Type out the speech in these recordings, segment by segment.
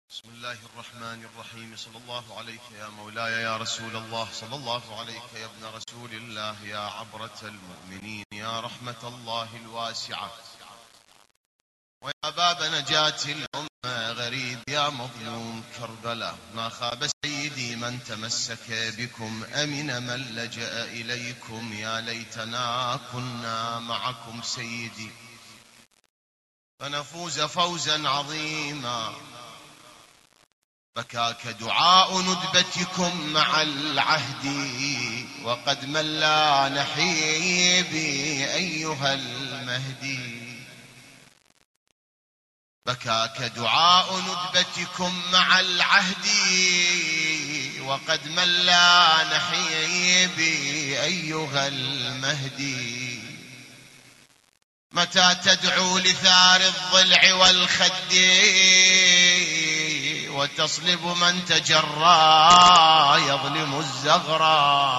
بسم الله الرحمن الرحيم. صلى الله عليك يا مولاي يا رسول الله، صلى الله عليك يا ابن رسول الله، يا عبرة المؤمنين، يا رحمة الله الواسعة، ويا باب نجاة الأمة غريب، يا مظلوم كربلاء. ما خاب سيدي من تمسك بكم، أمن من لجأ إليكم. يا ليتنا كنا معكم سيدي فنفوز فوزا عظيما. بكاك دعاء ندبتكم مع العهد، وقد ملا نحيبي أيها المهدي. بكاك دعاء ندبتكم مع العهد، وقد ملا نحيبي أيها المهدي. متى تدعو لثار الضلع والخد، وتصلب من تجرى يظلم الزغرى.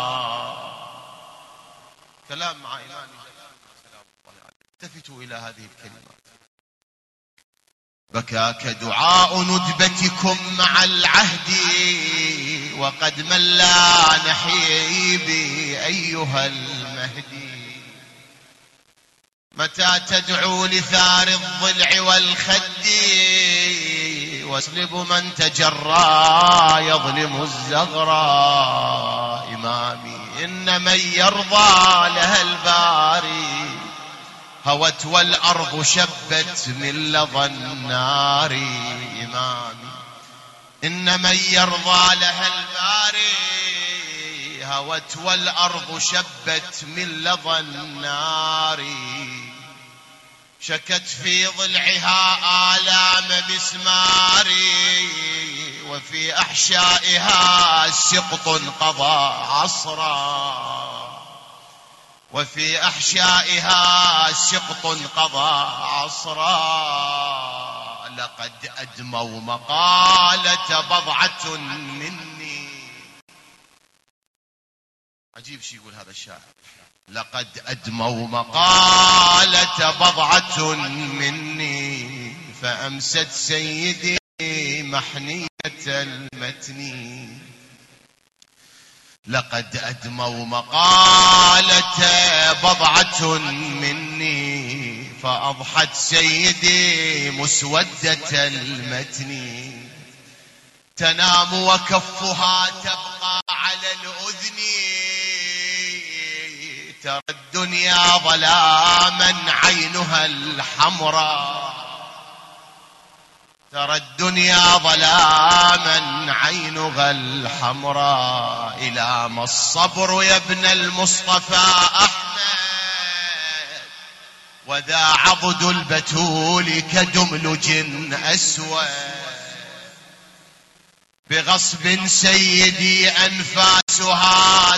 كلام مع إمام سلام الله عليه. التفتوا إلى هذه الكلمات. بكاك دعاء ندبتكم مع العهد، وقد ملا نحيبي أيها المهدي. متى تدعو لثار الضلع والخد، واسلب من تجرى يظلم الزغرى. إمامي إن من يرضى لها الباري، هوت والأرض شبت من لظى النار. إمامي إن من يرضى لها الباري، هوت والأرض شبت من لظى النار. شكت في ضلعها آلام مسماري، وفي أحشائها سقط قضى عصرا. وفي أحشائها سقط قضى عصرا. لقد أدموا مقالة بضعة مني. عجيب شي يقول هذا الشاعر. لقد أدموا مقالة بضعة مني، فأمست سيدي محنية المتن. لقد أدموا مقالة بضعة مني، فأضحت سيدي مسودة المتن. تنام وكفها تبقى على الأذن، ترى الدنيا ظلاما عينها الحمراء. ترى الدنيا ظلاما عينها الحمراء. إلى ما الصبر يا ابن المصطفى أحمد، وذا عضد البتول كدملج أسود. بغصب سيدي أنفاسها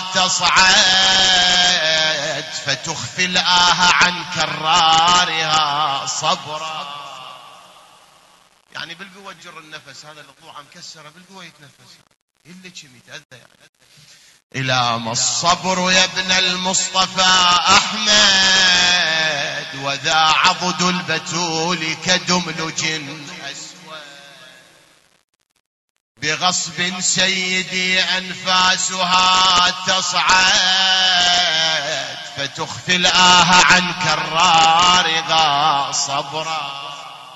تصعد، فتخفي الآه عن كرارها صبرا. يعني بالقوة تجر النفس، هذا الضلوع مكسرة بالقوة يتنفس اللي كم يتأذى يعني. إلى ما الصبر يا ابن المصطفى أحمد، وذا عضد البتول كدملج أسود. بغصب سيدي أنفاسها تصعد، فتخفي الآه عن كرارها صبرا.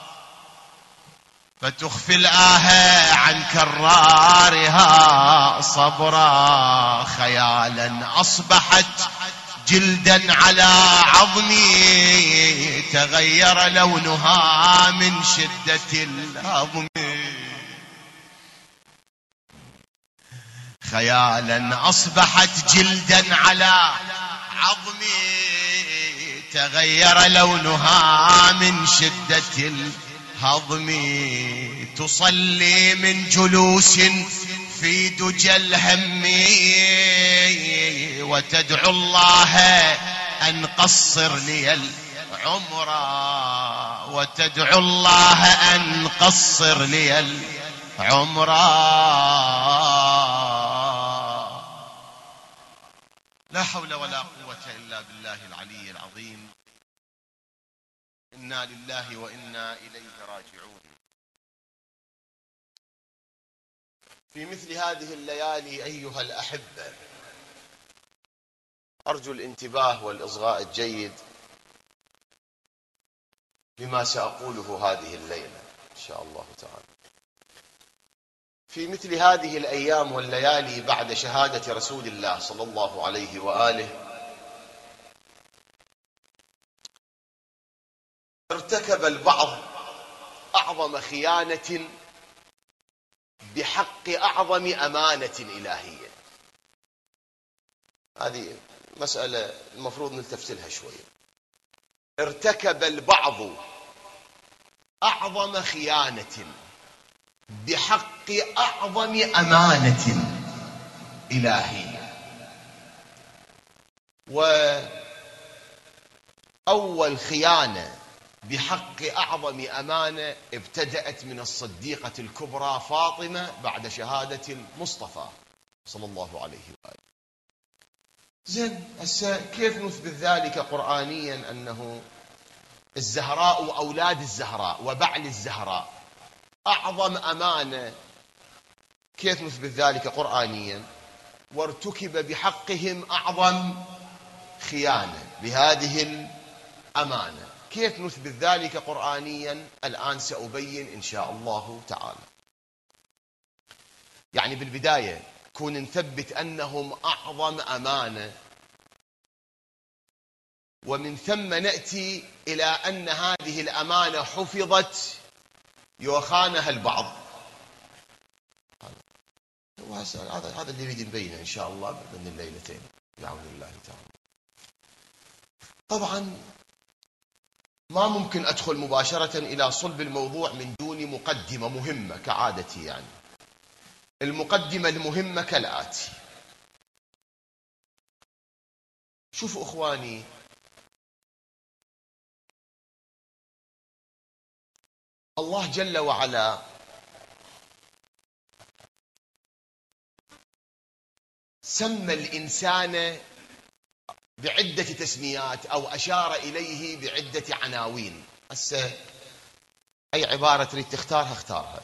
فتخفي الآه عن كرارها صبرا. خيالا أصبحت جلدا على عظمي، تغير لونها من شدة الهضم. خيالا أصبحت جلدا على عظمي، تغير لونها من شدة الهضم. تصلي من جلوس في دجى الهم، وتدعو الله أن قصر لي العمر. وتدعو الله أن قصر لي العمر. لا حول ولا قوة إلا بالله العلي العظيم. إنا لله وإنا إليه راجعون. في مثل هذه الليالي أيها الأحبة أرجو الانتباه والإصغاء الجيد لما سأقوله هذه الليلة إن شاء الله تعالى. في مثل هذه الأيام والليالي بعد شهادة رسول الله صلى الله عليه وآله ارتكب البعض أعظم خيانة بحق أعظم أمانة إلهية. هذه مسألة المفروض نلتفت لها شوية. ارتكب البعض أعظم خيانة بحق أعظم أمانة إلهية. وأول خيانة بحق أعظم أمانة ابتدأت من الصديقة الكبرى فاطمة بعد شهادة المصطفى صلى الله عليه وآله. زين هسه كيف نثبت ذلك قرآنيا أنه الزهراء وأولاد الزهراء وبعل الزهراء أعظم أمانة؟ كيف نثبت ذلك قرآنيا وارتكب بحقهم أعظم خيانة بهذه الأمانة؟ كيف نثبت ذلك قرآنيا؟ الآن سأبين إن شاء الله تعالى. يعني بالبداية كون نثبت أنهم أعظم أمانة، ومن ثم نأتي إلى أن هذه الأمانة حفظت يخانها البعض. هذا اللي نريد نبينه إن شاء الله من الليلتين بعون الله تعالى. طبعا ما ممكن أدخل مباشرة إلى صلب الموضوع من دون مقدمة مهمة كعادتي. يعني المقدمة المهمة كالآتي. شوفوا إخواني، الله جل وعلا سمى الإنسان بعدة تسميات أو أشار إليه بعدة عناوين. هسه أي عبارة تريد تختارها اختارها.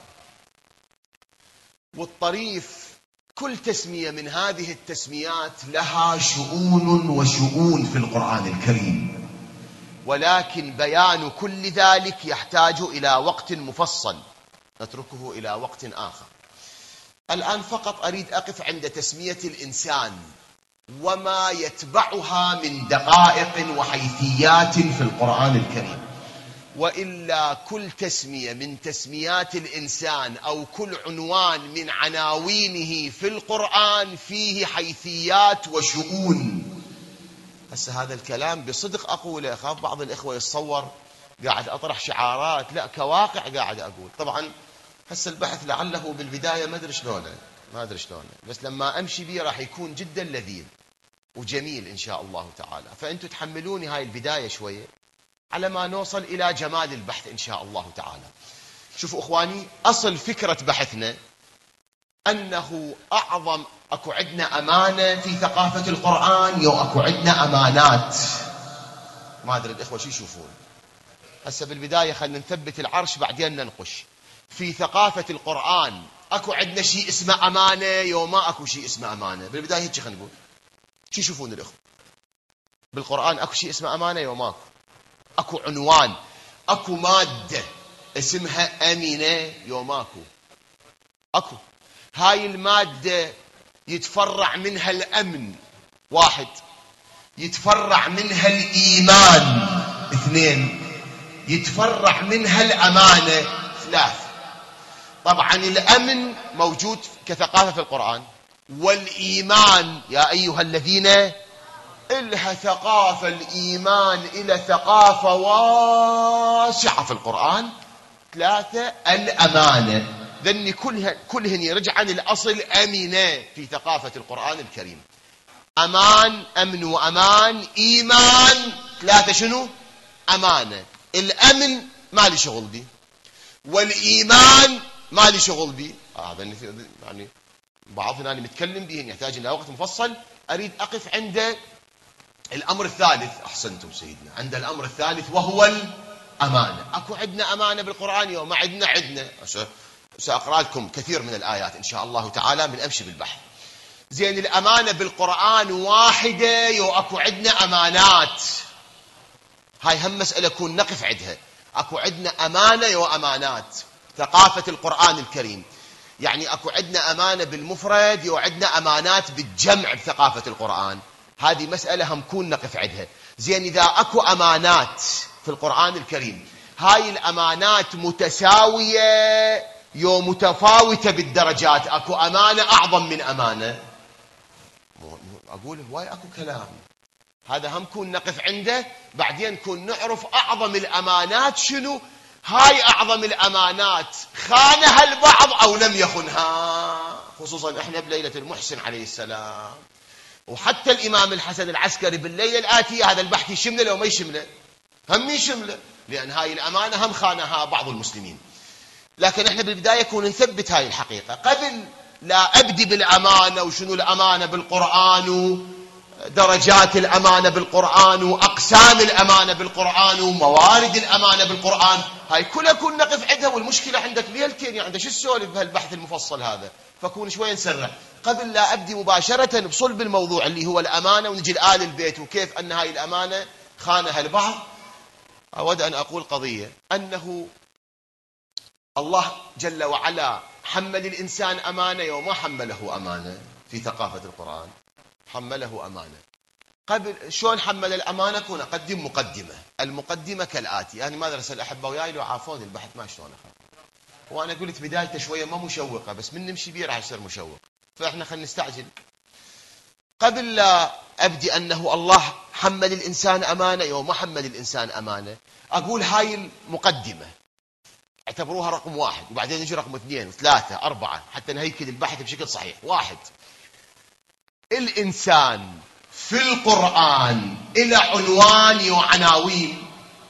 والطريف كل تسمية من هذه التسميات لها شؤون وشؤون في القرآن الكريم، ولكن بيان كل ذلك يحتاج إلى وقت مفصل نتركه إلى وقت آخر. الآن فقط أريد أقف عند تسمية الإنسان وما يتبعها من دقائق وحيثيات في القرآن الكريم. وإلا كل تسمية من تسميات الإنسان أو كل عنوان من عناوينه في القرآن فيه حيثيات وشؤون. هسه هذا الكلام بصدق أقوله، أخاف بعض الإخوة يتصور قاعد أطرح شعارات، لا كواقع قاعد أقول. طبعا هسه البحث لعله بالبداية ما أدري شلونه، بس لما أمشي بيه راح يكون جدا لذيذ وجميل إن شاء الله تعالى. فأنتوا تحملوني هاي البداية شوية على ما نوصل إلى جمال البحث إن شاء الله تعالى. شوفوا إخواني، أصل فكرة بحثنا أنه أكو عندنا أمانة في ثقافة القرآن أكو عندنا أمانات. ما أدري الإخوة شو يشوفون. هسه بالبداية خلينا نثبت العرش بعدين ننقش. في ثقافة القرآن أكو عندنا شيء اسمه أمانة ما أكو شيء اسمه أمانة؟ بالبداية هيك خلينا نقول. شو يشوفون الإخوة؟ بالقرآن أكو شيء اسمه أمانة ما أكو عنوان، أكو مادة اسمها أمينة ماكو؟ أكو. هاي المادة يتفرع منها الأمن 1، يتفرع منها الإيمان 2، يتفرع منها الأمانة 3. طبعا الأمن موجود كثقافة في القرآن، والإيمان يا أيها الذين إلها ثقافة الإيمان إلى ثقافة واسعة في القرآن. 3 الأمانة. ذني كلهن يرجع عن الأصل أمينة في ثقافة القرآن الكريم. أمن وأمان إيمان 3 شنو؟ أمانة. الأمن ما لي شغل بي، والإيمان ما لي شغل بي. هذا يعني بعضنا أنا متكلم به يحتاج إلى وقت مفصل. أريد أقف عند الأمر الثالث. أحسنتم سيدنا، عند الأمر الثالث وهو الأمانة. أكو عندنا أمانة بالقرآن ما عندنا سأقرأ لكم كثير من الآيات إن شاء الله تعالى من أمشي بالبحث. زين، الأمانة بالقرآن واحدة أكو عندنا أمانات. هاي هم مسألة كون نقف عندها. أكو عندنا أمانة وأمانات. ثقافة القرآن الكريم يعني أكو عندنا أمانة بالمفرد وعندنا أمانات بالجمع بثقافة القرآن. هذه مسألة هم كون نقف عندها. زين، إذا أكو أمانات في القرآن الكريم، هاي الأمانات متساوية متفاوتة بالدرجات؟ أكو أمانة أعظم من أمانة؟ أقول هواي أكو كلام، هذا هم كون نقف عنده، بعدين كون نعرف أعظم الأمانات شنو. هاي أعظم الأمانات خانها البعض أو لم يخنها، خصوصا إحنا بليلة المحسن عليه السلام، وحتى الإمام الحسن العسكري بالليلة الآتية. هذا البحث يشمله لو ما يشمله؟ هم يشمله، لأن هاي الأمانة هم خانها بعض المسلمين. لكن إحنا بالبداية كون نثبت هاي الحقيقة قبل لا أبدي بالأمانة وشنو الأمانة بالقرآن درجات الأمانة بالقرآن وأقسام الأمانة بالقرآن وموارد الأمانة بالقرآن. هاي كلها كون نقف عندها، والمشكلة عندك ليلتين يعني شو السؤال بهالبحث المفصل هذا، فكون شوي نسرع قبل لا أبدي مباشرة بصلب الموضوع اللي هو الأمانة، ونجي لآل البيت وكيف أن هاي الأمانة خانها البعض. أود أن أقول قضية، أنه الله جل وعلا حمل الإنسان أمانة وما حمله أمانة. في ثقافة القرآن حمله أمانة. قبل شلون حمل الأمانة؟ كون أقدم مقدمة. المقدمة كالآتي، يعني ما درس الأحبة وياي لو عافوني البحث ما شلون أخذ، وأنا قلت بدايته شوية ما مشوقة، بس من نمشي بيه راح يصير مشوق، فإحنا خلينا نستعجل. قبل لا أبدي أنه الله حمل الإنسان أمانة وما حمل الإنسان أمانة، أقول هاي المقدمة اعتبروها رقم واحد، وبعدين يجي رقم 2 و3 و4 حتى نهيكل البحث بشكل صحيح. 1، الإنسان في القرآن إلى عنوان وعناوين.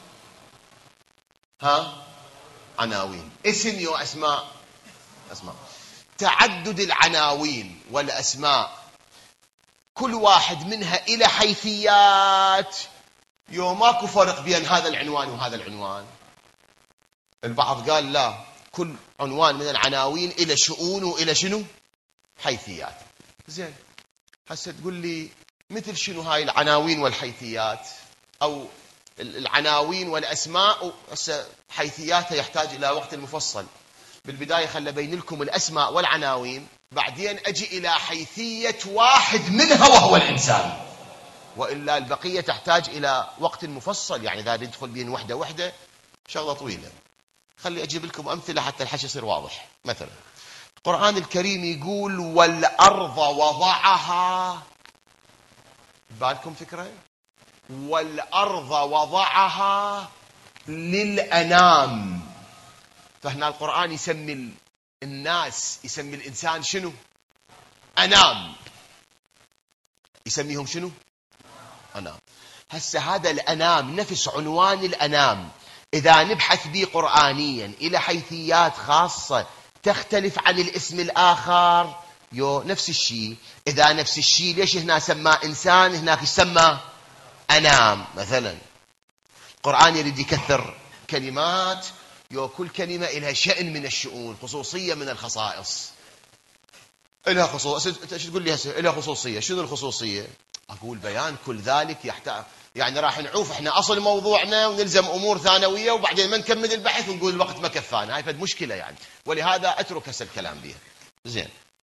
عناوين، اسم وأسماء. أسماء. تعدد العناوين والأسماء كل واحد منها إلى حيثيات، ماكو فرق بين هذا العنوان وهذا العنوان. البعض قال لا، كل عنوان من العناوين إلى شؤون وإلى شنو؟ حيثيات. زين، هسه تقول لي مثل شنو هاي العناوين والحيثيات، أو العناوين والأسماء هسه حيثياتها يحتاج إلى وقت مفصل. بالبداية خل أبين لكم الأسماء والعناوين، بعدين أجي إلى حيثية واحد منها وهو الإنسان، وإلا البقية تحتاج إلى وقت مفصل، يعني إذا ندخل بين وحدة وحدة شغلة طويلة. خلي أجيب لكم أمثلة حتى الحشي يصير واضح. مثلا القرآن الكريم يقول والأرض وضعها، بالكم فكرة؟ والأرض وضعها للأنام. فهنا القرآن يسمي الناس، يسمي الإنسان شنو؟ أنام. يسميهم شنو؟ أنام. هسه هذا الأنام نفس عنوان الأنام إذا نبحث به قرآنيا إلى حيثيات خاصة تختلف عن الاسم الآخر، نفس الشيء. إذا نفس الشيء ليش هنا سمى إنسان هناك يسمى أنام؟ مثلا القرآن يريد يكثر كلمات، كل كلمة لها شأن من الشؤون، خصوصية من الخصائص. إلها خصوصية. ايش تقول لي هسه؟ إلها خصوصية. شنو الخصوصية؟ أقول بيان كل ذلك يحتاج، يعني راح نعوف احنا أصل موضوعنا ونلزم أمور ثانوية وبعدين ما نكمل البحث ونقول الوقت ما كفانا. هاي فد مشكلة يعني، ولهذا أترك هسه الكلام بها. زين،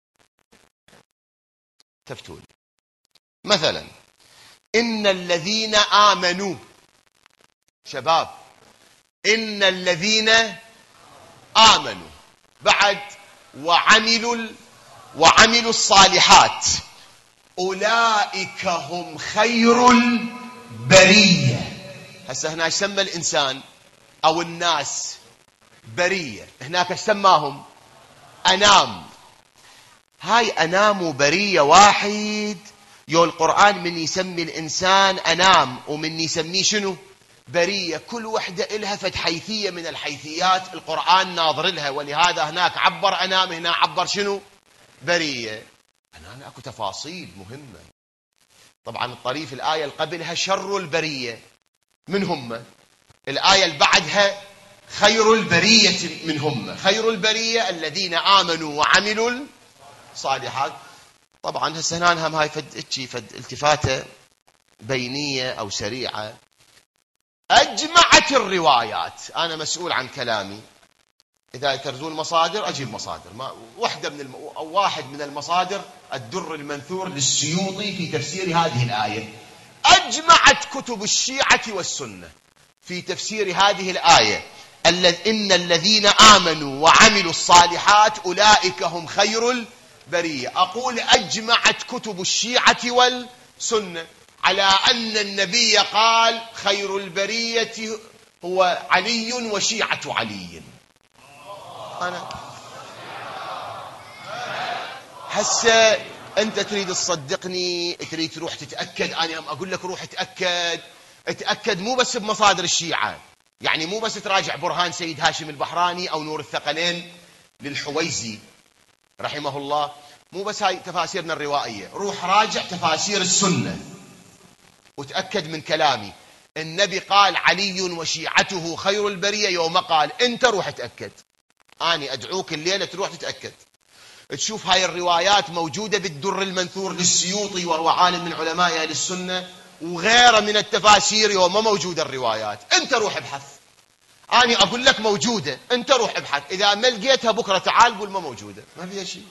تفتون مثلا إن الذين آمنوا، شباب إن الذين آمنوا، بعد وعملوا الصالحات أولئك هم خير البرية. هسه هنا يسمى الإنسان أو الناس برية، هناك سماهم أنام. هاي أنام وبرية واحد. القرآن من يسمي الإنسان أنام ومن يسميه شنو؟ برية. كل وحدة إلها فد حيثية من الحيثيات القرآن ناظر لها، ولهذا هناك عبر أنام، هنا عبر شنو؟ برية. هنا أكو تفاصيل مهمة. طبعا الطريف الآية اللي قبلها شر البرية، من هم؟ الآية اللي بعدها خير البرية منهم، خير البرية الذين آمنوا وعملوا الصالحات. طبعا هسه هنا هم هاي فد التفاتة بينية أو سريعة. أجمعت الروايات، أنا مسؤول عن كلامي، إذا ترزون مصادر أجيب مصادر، ما واحد من المصادر الدر المنثور للسيوطي في تفسير هذه الآية. أجمعت كتب الشيعة والسنة في تفسير هذه الآية إن الذين آمنوا وعملوا الصالحات أولئك هم خير البرية. أقول أجمعت كتب الشيعة والسنة على أن النبي قال خير البرية هو علي وشيعة علي. أنا هسه أنت تريد تصدقني، تريد تروح تتأكد، أنا أقول لك روح اتأكد مو بس بمصادر الشيعة، يعني مو بس تراجع برهان سيد هاشم البحراني أو نور الثقلين للحويزي رحمه الله، مو بس هاي تفاسيرنا الروائية، روح راجع تفاسير السنة وتأكد من كلامي. النبي قال علي وشيعته خير البرية يوم قال، أنت روح اتأكد، أنا أدعوك الليلة تروح تتأكد، تشوف هاي الروايات موجودة بالدر المنثور للسيوطي وهو عالم من علماء أهل السنة وغيره من التفاسير يوم ما موجودة الروايات. أنت روح ابحث، أنا أقول لك موجودة، أنت روح ابحث، إذا ما لقيتها بكرة تعال قول ما موجودة، ما فيها شيء.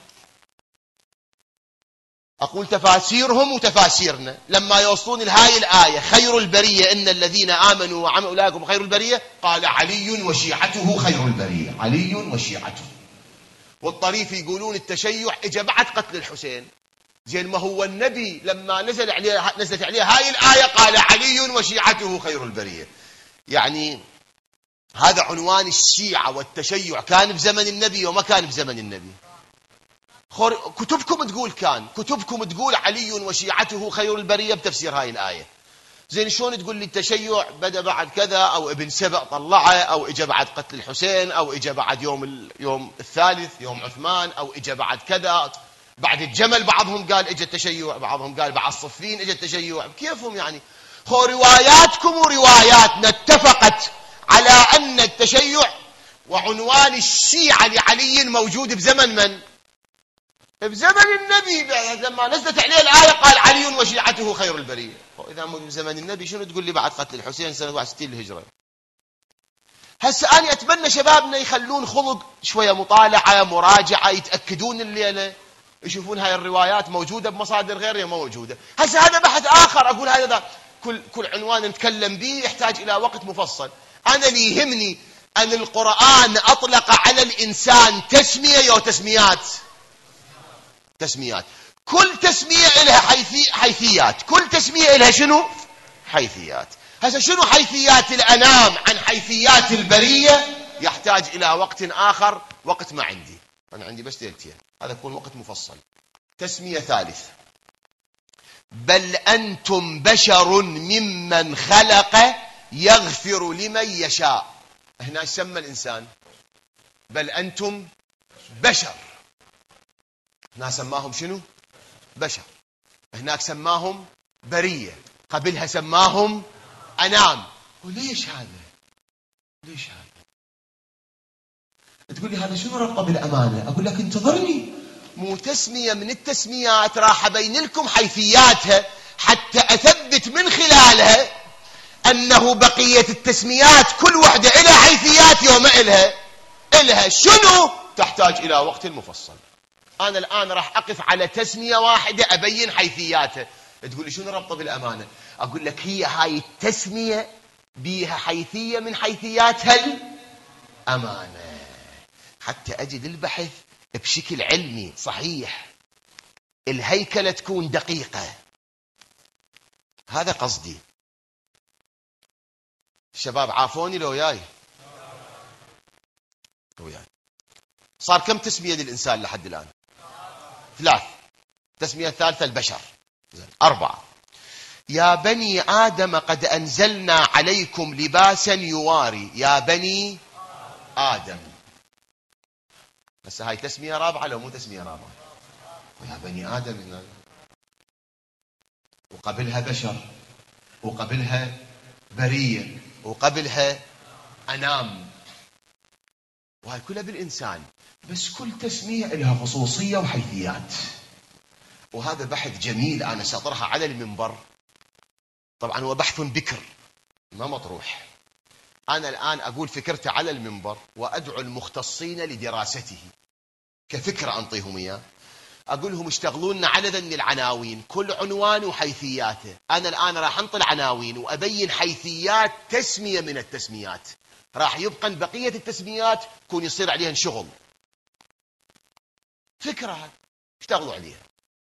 أقول تفاسيرهم وتفاسيرنا لما يوصلون لهاي الآية خير البرية إن الذين آمنوا وعملوا أولئك خير البرية، قال علي وشيعته خير البرية، علي وشيعته. والطريف يقولون التشيع اجى بعد قتل الحسين. زين ما هو النبي لما نزلت عليه هاي الآية قال علي وشيعته خير البرية. يعني هذا عنوان الشيعة والتشيع كان بزمن النبي وما كان بزمن النبي. كتبكم تقول كان، كتبكم تقول علي وشيعته خير البرية بتفسير هاي الآية. زين شلون تقول لي التشيع بدأ بعد كذا، أو ابن سبأ طلعه، أو إجا بعد قتل الحسين، أو إجا بعد يوم الثالث يوم عثمان، أو إجا بعد كذا بعد الجمل، بعضهم قال إجا التشيع، بعضهم قال بعد صفين إجا التشيع، كيفهم يعني؟ رواياتكم ورواياتنا اتفقت على أن التشيع وعنوان الشيعة لعلي موجود بزمن من؟ بزمن النبي. لما نزلت عليه الآية قال علي وشيعته خير البرية. إذا موجود بزمن النبي شنو تقول لي بعد قتل الحسين سنة 61 الهجرة؟ هسه أنا أتمنى شبابنا يخلون خلق شوية مطالعة مراجعة، يتأكدون الليلة، يشوفون هاي الروايات موجودة بمصادر غيرها ما موجودة. هسه هذا بحث آخر، أقول هذا كل عنوان نتكلم به يحتاج إلى وقت مفصل. أنا اللي يهمني أن القرآن أطلق على الإنسان تسمية تسميات، كل تسمية إلها حيثيات، كل تسمية إلها شنو؟ حيثيات. هسه شنو حيثيات الأنام عن حيثيات البرية يحتاج إلى وقت آخر، وقت ما عندي، أنا عندي بس ليلتين، هذا يكون وقت مفصل. تسمية ثالث، بل أنتم بشر ممن خلق يغفر لمن يشاء. هنا يسمى الإنسان بل أنتم بشر، هنا سماهم شنو؟ بشر. هناك سماهم برية، قبلها سماهم أنام. وليش هذا؟ ليش هذا؟ تقول لي هذا شنو ربطه بالأمانة؟ أقول لك انتظرني، مو تسمية من التسميات راح أبين لكم حيثياتها حتى أثبت من خلالها أنه بقية التسميات كل واحدة إلى حيثيات يوم إلها شنو تحتاج إلى وقت مفصل. أنا الآن راح أقف على تسمية واحدة أبين حيثياتها. تقول لي شنو ربطه بالأمانة؟ أقول لك هي هاي التسمية بيها حيثية من حيثياتها الأمانة، حتى أجد البحث بشكل علمي صحيح، الهيكلة تكون دقيقة. هذا قصدي. الشباب عافوني لو وياي؟ صار كم تسمية للإنسان لحد الآن؟ 3. تسمية الثالثة البشر. 4. يا بني آدم قد أنزلنا عليكم لباسا يواري. يا بني آدم، بس هاي تسمية رابعة لو مو تسمية رابعة؟ يا بني آدم، وقبلها بشر، وقبلها برية، وقبلها أنام. وهي كلها بالإنسان، بس كل تسمية لها خصوصية وحيثيات. وهذا بحث جميل أنا سأطرحه على المنبر. طبعا هو بحث بكر ما مطروح. أنا الآن أقول فكرته على المنبر وأدعو المختصين لدراسته كفكرة أنطيهم إياه. أقول لهم اشتغلوا لنا على ذن العناوين، كل عنوان وحيثياته. أنا الآن راح أنطي العناوين وأبين حيثيات تسمية من التسميات، راح يبقى بقية التسميات يكون يصير عليها شغل. فكرة هذه اشتغلوا عليها،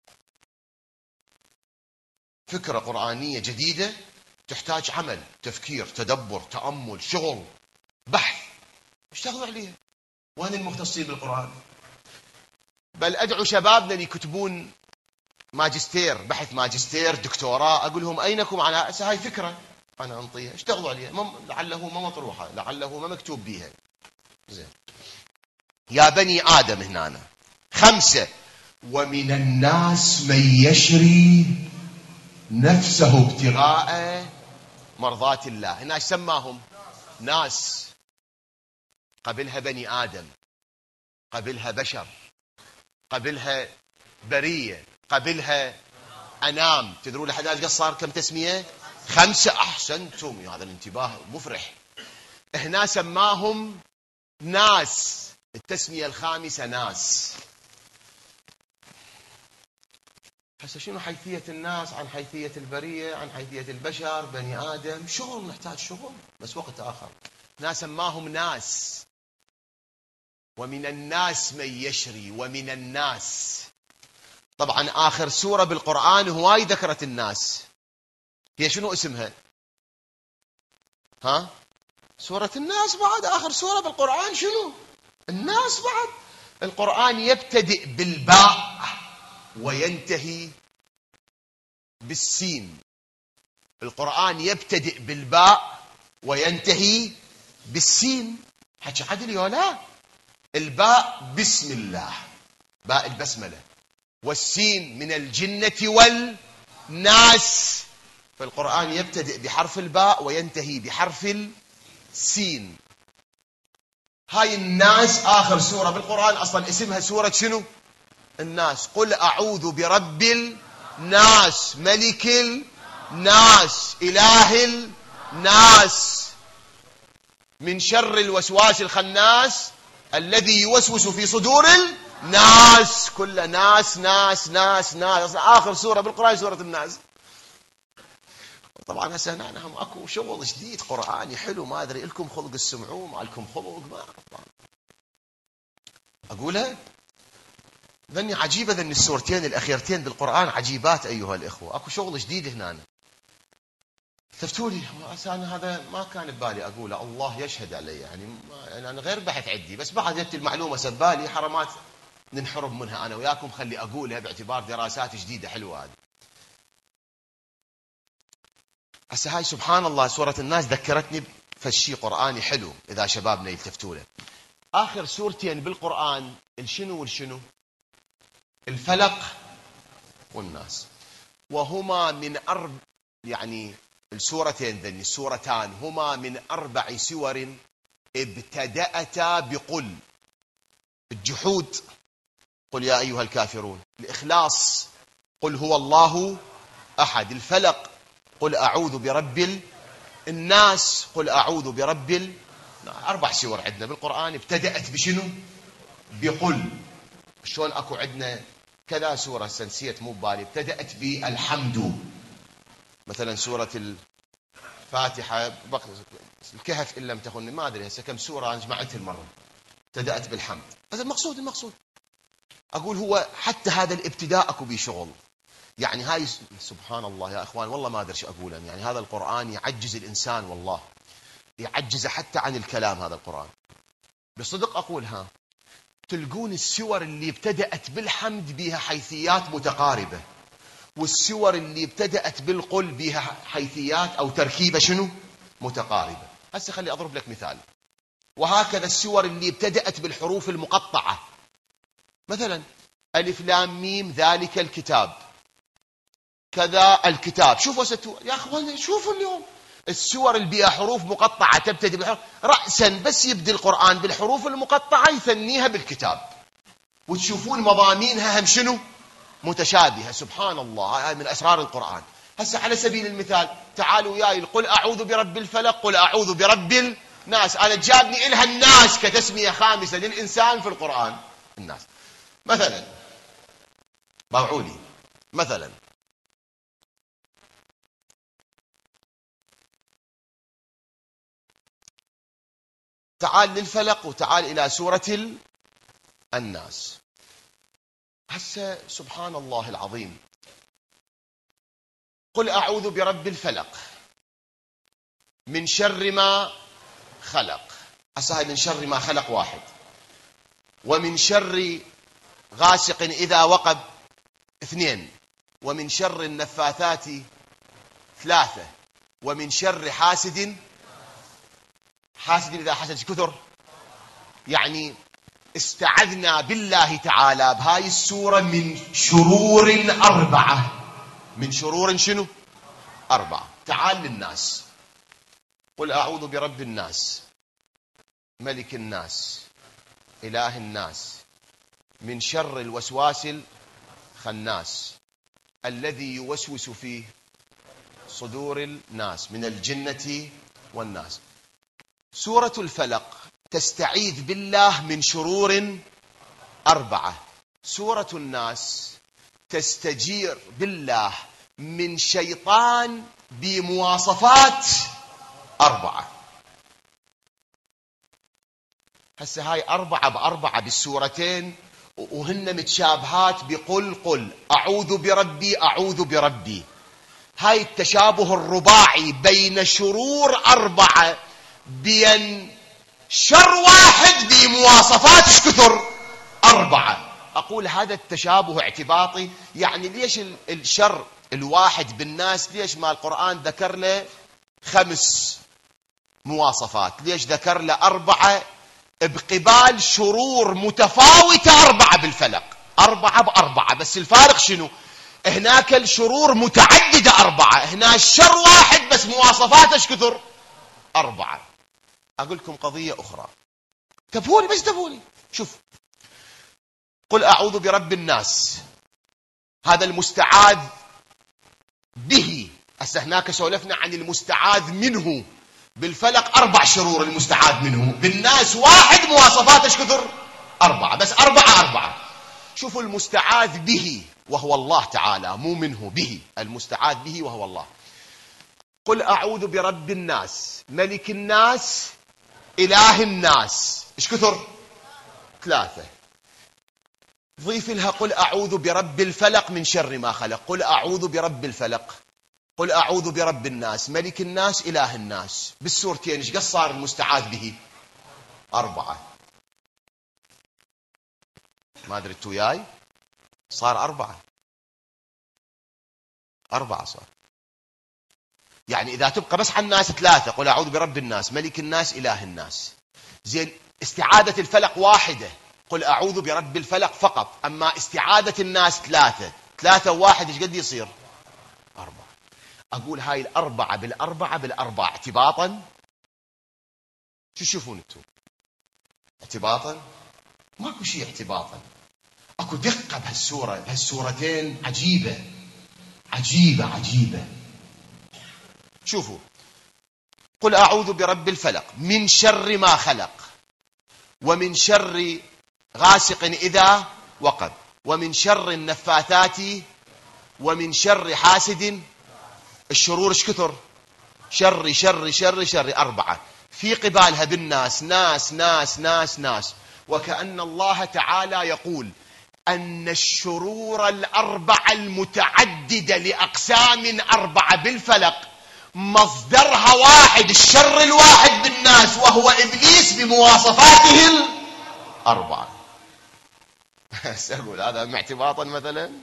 فكرة قرآنية جديدة تحتاج عمل، تفكير، تدبر، تأمل، شغل، بحث، اشتغلوا عليها. وين المختصين بالقرآن؟ بل أدعو شبابنا اللي يكتبون ماجستير، بحث ماجستير، دكتوراه، أقول لهم أينكم على هاي فكرة أنا أنطيها، اشتغلوا عليها، لعله ما مطروحة، لعله ما مكتوب بيها. زين. يا بني آدم هنا 5: ومن الناس من يشري نفسه ابتغاء مرضات الله. هنا ايش سماهم؟ ناس. قبلها بني آدم، قبلها بشر، قبلها برية، قبلها أنام. تدرون لحد الآن صار كم تسمية؟ 5. أحسنتم، هذا الانتباه مفرح. هنا سماهم ناس، التسمية الخامسة ناس. هسه شنو حيثية الناس عن حيثية البرية عن حيثية البشر؟ بني آدم، شغل، نحتاج شغل، بس وقت آخر. ناس سماهم ناس. ومن الناس من يشري، ومن الناس. طبعا آخر سورة بالقرآن هواي ذكرت الناس، هي شنو اسمها؟ ها؟ سورة الناس. بعد آخر سورة بالقرآن شنو؟ الناس. بعد القرآن يبتدئ بالباء وينتهي بالسين. القرآن يبتدئ بالباء وينتهي بالسين. حكي عدل يا لا؟ الباء بسم الله، باء البسملة، والسين من الجنة والناس. فالقرآن يبتدئ بحرف الباء وينتهي بحرف السين. هاي الناس آخر سورة بالقرآن، أصلا اسمها سورة شنو؟ الناس. قل أعوذ برب الناس، ملك الناس، إله الناس، من شر الوسواس الخناس الذي يوسوس في صدور الناس. كل ناس ناس ناس ناس. آخر سورة بالقرآن سورة الناس. طبعا هسه هنا هم اكو شغل جديد قرآني حلو، ما ادري لكم خلق السمعوه، ما لكم خلق، ما اقولها. ذني عجيبه، ذني السورتين الاخيرتين بالقرآن عجيبات ايها الاخوه، اكو شغل جديد هنا. التفتوا لي انا هذا ما كان ببالي اقوله، الله يشهد علي، يعني انا غير بحث عندي، بس بعد جت المعلومه سبالي حرمات ننحرم منها انا وياكم، خلي اقولها باعتبار دراسات جديده حلوه هذه. هسه هاي سبحان الله سورة الناس ذكرتني بشيء قرآني حلو إذا شبابنا يلتفتوا له. آخر سورتين بالقرآن الشنو والشنو؟ الفلق والناس. وهما من يعني السورتين ذني السورتان هما من 4 سور ابتدأتا بقل. الجحود قل يا أيها الكافرون، الإخلاص قل هو الله أحد، الفلق قل أعوذ برب الناس، قل أعوذ برب 4 سور عندنا بالقرآن ابتدأت بشنو؟ بقل. شلون أكو عندنا كذا سورة نسيت مو ببالي ابتدأت بالحمد، مثلا سورة الفاتحة، الكهف إن لم تخن، ما أدري هسه كم سورة جمعتها المرة ابتدأت بالحمد. هذا المقصود أقول هو حتى هذا الابتداء أكو بيه شغل. يعني هاي سبحان الله يا أخوان، والله ما أدري شو أقول. يعني هذا القرآن يعجز الإنسان، والله يعجز حتى عن الكلام. هذا القرآن بصدق أقولها، تلقون السور اللي ابتدأت بالحمد بها حيثيات متقاربة، والسور اللي ابتدأت بالقل بها حيثيات أو تركيبة شنو؟ متقاربة. هسه خلي أضرب لك مثال. وهكذا السور اللي ابتدأت بالحروف المقطعة، مثلا ألف لام ميم ذلك الكتاب، كذا الكتاب. شوفوا يا أخوان، شوفوا اليوم السور اللي بها حروف مقطعة تبتدي بالحروف رأسا، بس يبدي القرآن بالحروف المقطعة يثنيها بالكتاب، وتشوفون مضامينها هم شنو متشابهة. سبحان الله، هاي من أسرار القرآن. هسه على سبيل المثال تعالوا وياي قل أعوذ برب الفلق، قل أعوذ برب الناس. أنا جابني إلها الناس كتسمية خامسة للإنسان في القرآن. الناس مثلا باوعولي مثلا تعال للفلق وتعال إلى سورة الناس. هسه سبحان الله العظيم، قل أعوذ برب الفلق من شر ما خلق. هسه هاي من شر ما خلق واحد، ومن شر غاسق إذا وقب اثنين، ومن شر النفاثات ثلاثة، ومن شر حاسد إذا حسد كثر. يعني استعذنا بالله تعالى بهاي السورة من شرور أربعة. من شرور شنو؟ أربعة. تعال للناس، قل أعوذ برب الناس ملك الناس إله الناس من شر الوسواس الخناس الذي يوسوس في صدور الناس من الجنة والناس. سورة الفلق تستعيذ بالله من شرور أربعة. سورة الناس تستجير بالله من شيطان بمواصفات أربعة. هسه هاي أربعة بأربعة بالسورتين، وهن متشابهات بقل أعوذ بربي أعوذ بربي. هاي التشابه الرباعي بين شرور أربعة بين شر واحد بمواصفات ايش كثر؟ أربعة. أقول هذا التشابه اعتباطي. يعني ليش الشر الواحد بالناس ليش ما القرآن ذكر له 5 مواصفات؟ ليش ذكر له 4 بقبال شرور متفاوتة 4 بالفلق؟ 4 ب4، بس الفارق شنو؟ هناك الشرور متعددة 4، هنا الشر واحد بس مواصفاته ايش كثر؟ 4. أقول لكم قضية أخرى، تبهوني بس تبهوني. شوف، قل أعوذ برب الناس، هذا المستعاذ به. هسه هناك سولفنا عن المستعاذ منه. بالفلق 4 شرور المستعاذ منه، بالناس 1 مواصفات ايش كثر؟ 4، بس 4. شوفوا المستعاذ به وهو الله تعالى، مو منه، به، المستعاذ به وهو الله. قل أعوذ برب الناس ملك الناس إله الناس، ايش كثر؟ 3. ضيف لها قل أعوذ برب الفلق من شر ما خلق. قل أعوذ برب الفلق، قل أعوذ برب الناس ملك الناس إله الناس. بالسورتين ايش قد صار المستعاذ به؟ 4. ما أدري انتو وياي، صار 4 صار. يعني إذا تبقى بس عن الناس 3، قل أعوذ برب الناس ملك الناس إله الناس. زين، استعادة الفلق 1، قل أعوذ برب الفلق فقط. أما استعادة الناس 3 و1 ايش قد يصير؟ 4. أقول هاي 4 بال4 اعتباطا. شو تشوفون انتم؟ اعتباطا؟ ماكو شيء اعتباطا، اكو دقة بهالسورة، بهالسورتين عجيبة. شوفوا، قل أعوذ برب الفلق من شر ما خلق، ومن شر غاسق إذا وقب، ومن شر النفاثات، ومن شر حاسد. الشرور ايش كثر؟ شر 4. في قبالها بالناس ناس. وكأن الله تعالى يقول أن الشرور 4 المتعددة لأقسام 4 بالفلق مصدرها واحد، الشر الواحد بالناس، وهو إبليس بمواصفاته 4. سأقول هذا هم اعتباطا مثلا؟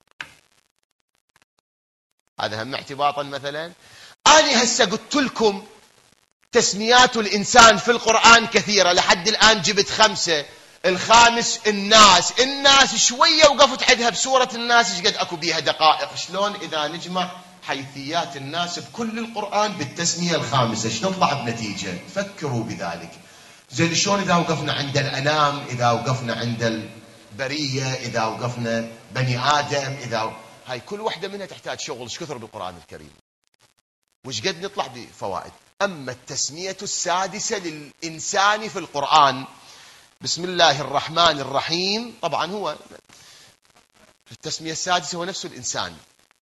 هذا هم اعتباطا مثلا؟ أنا هسه قلت لكم تسميات الإنسان في القرآن كثيرة، لحد الآن جبت 5. الخامس الناس شوية وقفت عندها بسورة الناس ايش قد اكو بيها دقائق. شلون إذا نجمع حيثيات الناس بكل القرآن بالتسمية الخامسة. ايش نطلع بنتيجة؟ فكروا بذلك. زين شلون إذا وقفنا عند الأنام، إذا وقفنا عند البرية، إذا وقفنا بني آدم، هاي كل واحدة منها تحتاج شغل. ايش كثر بالقرآن الكريم وش قد نطلع بفوائد. أما التسمية السادسة للإنسان في القرآن، بسم الله الرحمن الرحيم، طبعا هو التسمية السادسة هو نفس الإنسان.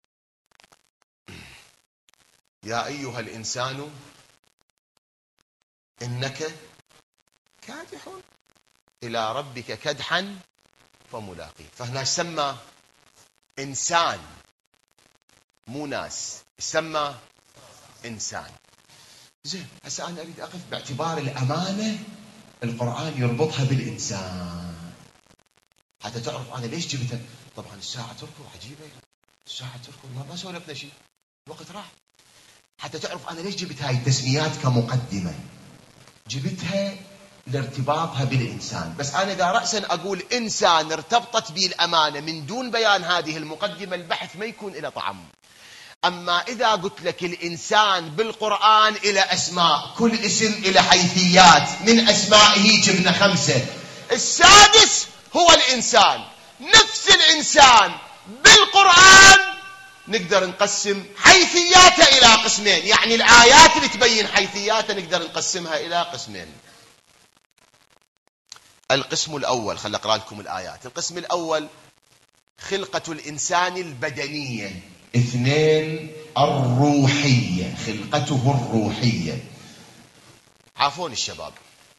يا أيها الإنسان إنك كادح إلى ربك كدحا فملاقيه. فهنا سمى إنسان مو ناس، سمى إنسان. زين هسه أنا أريد أقف باعتبار الأمانة القرآن يربطها بالإنسان حتى تعرف أنا ليش جبتها. طبعا الساعة تركض عجيبة، الساعة تركض ما سولفنا شيء، الوقت راح. حتى تعرف أنا ليش جبت هاي التسميات كمقدمة، جبتها لارتباطها بالإنسان. بس أنا إذا رأسا أقول إنسان ارتبطت به الأمانة من دون بيان هذه المقدمة، البحث ما يكون له طعم. أما إذا قلت لك الإنسان بالقرآن إلى أسماء، كل اسم إلى حيثيات، من أسمائه جبنا 5، السادس هو الإنسان. نفس الإنسان بالقرآن نقدر نقسم حيثياته إلى قسمين، يعني الآيات اللي تبين حيثياته نقدر نقسمها إلى قسمين. القسم الأول، خلي أقرأ لكم الآيات. القسم الأول خلقة الإنسان البدنية. 2 الروحية، خلقته الروحية. عافوني الشباب،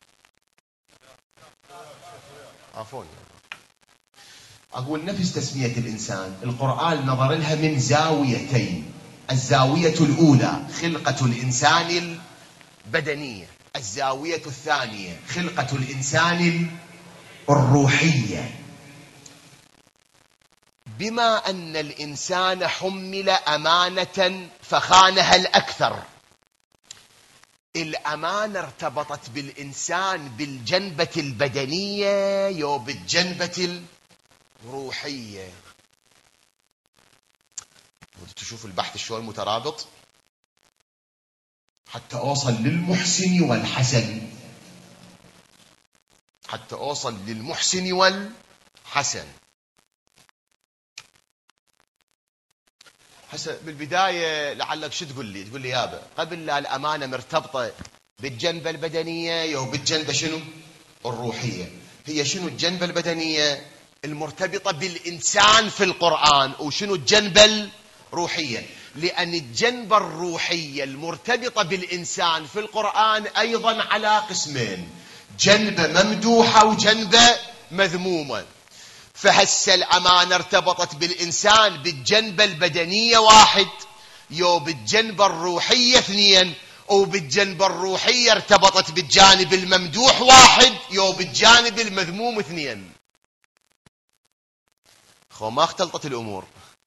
عافوني. أقول نفس تسمية الإنسان القرآن نظر لها من زاويتين. الزاوية الأولى خلقة الإنسان البدنية، الزاوية الثانية خلقة الإنسان الروحية. بما أن الإنسان حمل أمانة فخانها الأكثر، الأمانة ارتبطت بالإنسان بالجنبة البدنية يو بالجنبة الروحية. تشوف البحث شلون مترابط حتى أوصل للمحسن والحسن، حتى أوصل للمحسن والحسن. هسه بالبداية لعلك شو تقول لي؟ تقول لي يابا قبل لا الأمانة مرتبطة بالجنبة البدنية يو بالجنبة شنو؟ الروحية. هي شنو الجنبة البدنية؟ المرتبطة بالإنسان في القرآن. وشنو الجنبة الروحية؟ لأن الجنبة الروحية المرتبطة بالإنسان في القرآن أيضا على قسمين، جنبة ممدوحة وجنبة مذمومة. فهسه الأمانة ارتبطت بالإنسان بالجنبة البدنية 1، يو بالجنبة الروحية 2، وبالجنبة الروحية ارتبطت بالجانب الممدوح 1، يو بالجانب المذموم 2. خو ما اختلطت الأمور،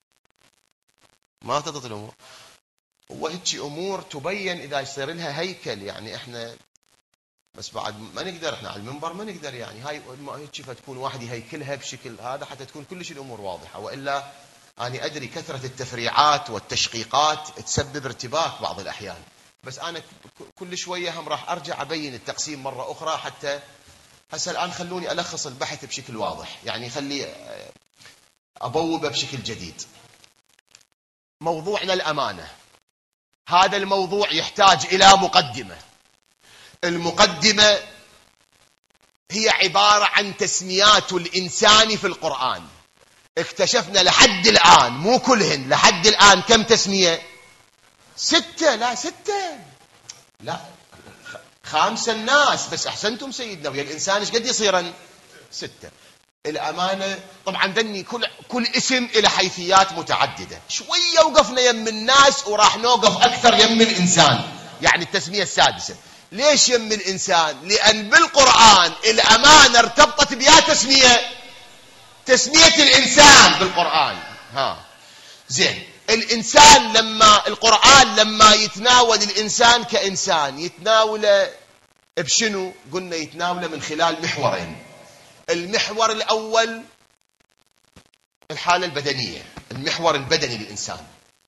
ما اختلطت الأمور. هو هيك أمور تبين إذا يصير لها هيكل. يعني إحنا بس بعد ما نقدر، إحنا على المنبر ما نقدر يعني هاي هيك فتكون واحد يهيكلها بشكل هذا حتى تكون كلش الأمور واضحة. وإلا أنا أدري كثرة التفريعات والتشقيقات تسبب ارتباك بعض الأحيان. بس أنا كل شوية هم راح أرجع أبين التقسيم مرة أخرى. حتى هسه الآن خلوني ألخص البحث بشكل واضح، يعني خلي أبوبه بشكل جديد. موضوعنا الأمانة، هذا الموضوع يحتاج إلى مقدمة. المقدمة هي عبارة عن تسميات الإنسان في القرآن. اكتشفنا لحد الآن، مو كلهن، لحد الآن كم تسمية؟ 6. لا 6، لا 5 الناس بس. أحسنتم سيدنا. ويا الإنسان إيش قد يصيرن؟ 6. الأمانة طبعا دني كل اسم إلى حيثيات متعددة. شوية وقفنا يم الناس وراح نوقف أكثر يم الإنسان، يعني التسمية السادسة. ليش يم الإنسان؟ لأن بالقرآن الأمانة ارتبطت بها تسمية الإنسان بالقرآن. زين الإنسان القرآن لما يتناول الإنسان كإنسان يتناوله بشنو؟ قلنا يتناوله من خلال محورين. المحور الأول الحالة البدنية، المحور البدني للإنسان،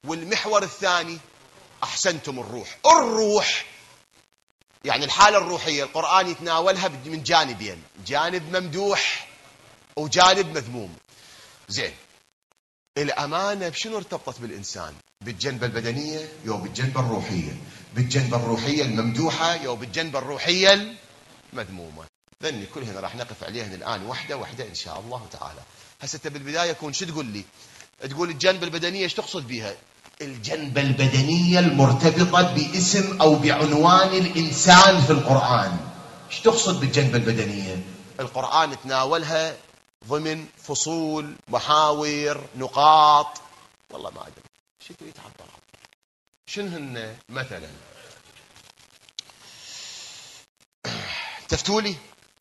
والمحور الثاني أحسنتم الروح يعني الحالة الروحية القرآن يتناولها من جانبين، جانب ممدوح وجانب مذموم. زين، الأمانة بشنو ارتبطت بالإنسان؟ بالجنبة البدنية يو بالجنبة الروحية، بالجنبة الروحية الممدوحة يو بالجنبة الروحية المذمومة. ذني كلهن راح نقف عليهن الآن وحدة وحدة إن شاء الله تعالى. هسه بالبداية يكون شو تقول لي؟ تقول الجنبة البدنية ايش تقصد بها؟ الجنبة البدنية المرتبطة باسم أو بعنوان الإنسان في القرآن. ايش تقصد بالجنبة البدنية؟ القرآن تناولها ضمن فصول، محاور، نقاط، والله ما أدري شو تريد تعبر. شنهن مثلا؟ تفتولي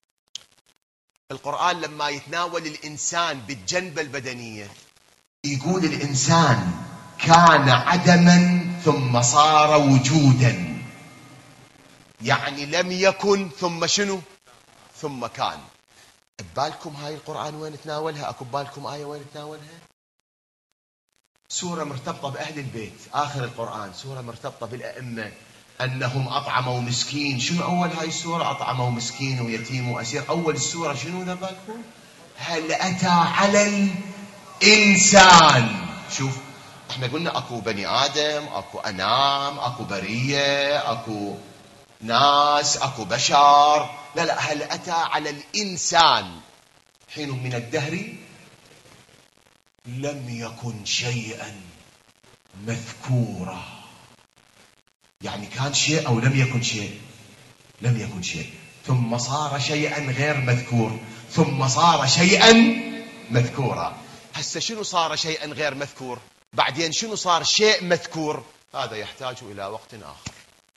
القرآن لما يتناول الإنسان بالجنبة البدنية يقول الإنسان كان عدما ثم صار وجودا، يعني لم يكن ثم شنو؟ ثم كان. ببالكم هاي القرآن وين تناولها؟ أكو ببالكم آية وين تناولها؟ سورة مرتبطة بأهل البيت، آخر القرآن سورة مرتبطة بالأئمة أنهم أطعموا مسكين. شنو أول هاي السورة؟ أطعموا مسكين ويتيم وأسير. أول السورة شنو ذا بالكم؟ هل أتى على الإنسان. شوف احنا قلنا أكو بني آدم، أكو أنام، أكو برية، أكو ناس، أكو بشر. لا هل أتى على الإنسان حين من الدهر لم يكن شيئا مذكورا. يعني كان شيء أو لم يكن شيء؟ لم يكن شيء، ثم صار شيئا غير مذكور، ثم صار شيئا مذكورا. هسه شنو صار شيئا غير مذكور؟ بعدين شنو صار شيء مذكور؟ هذا يحتاج إلى وقت آخر.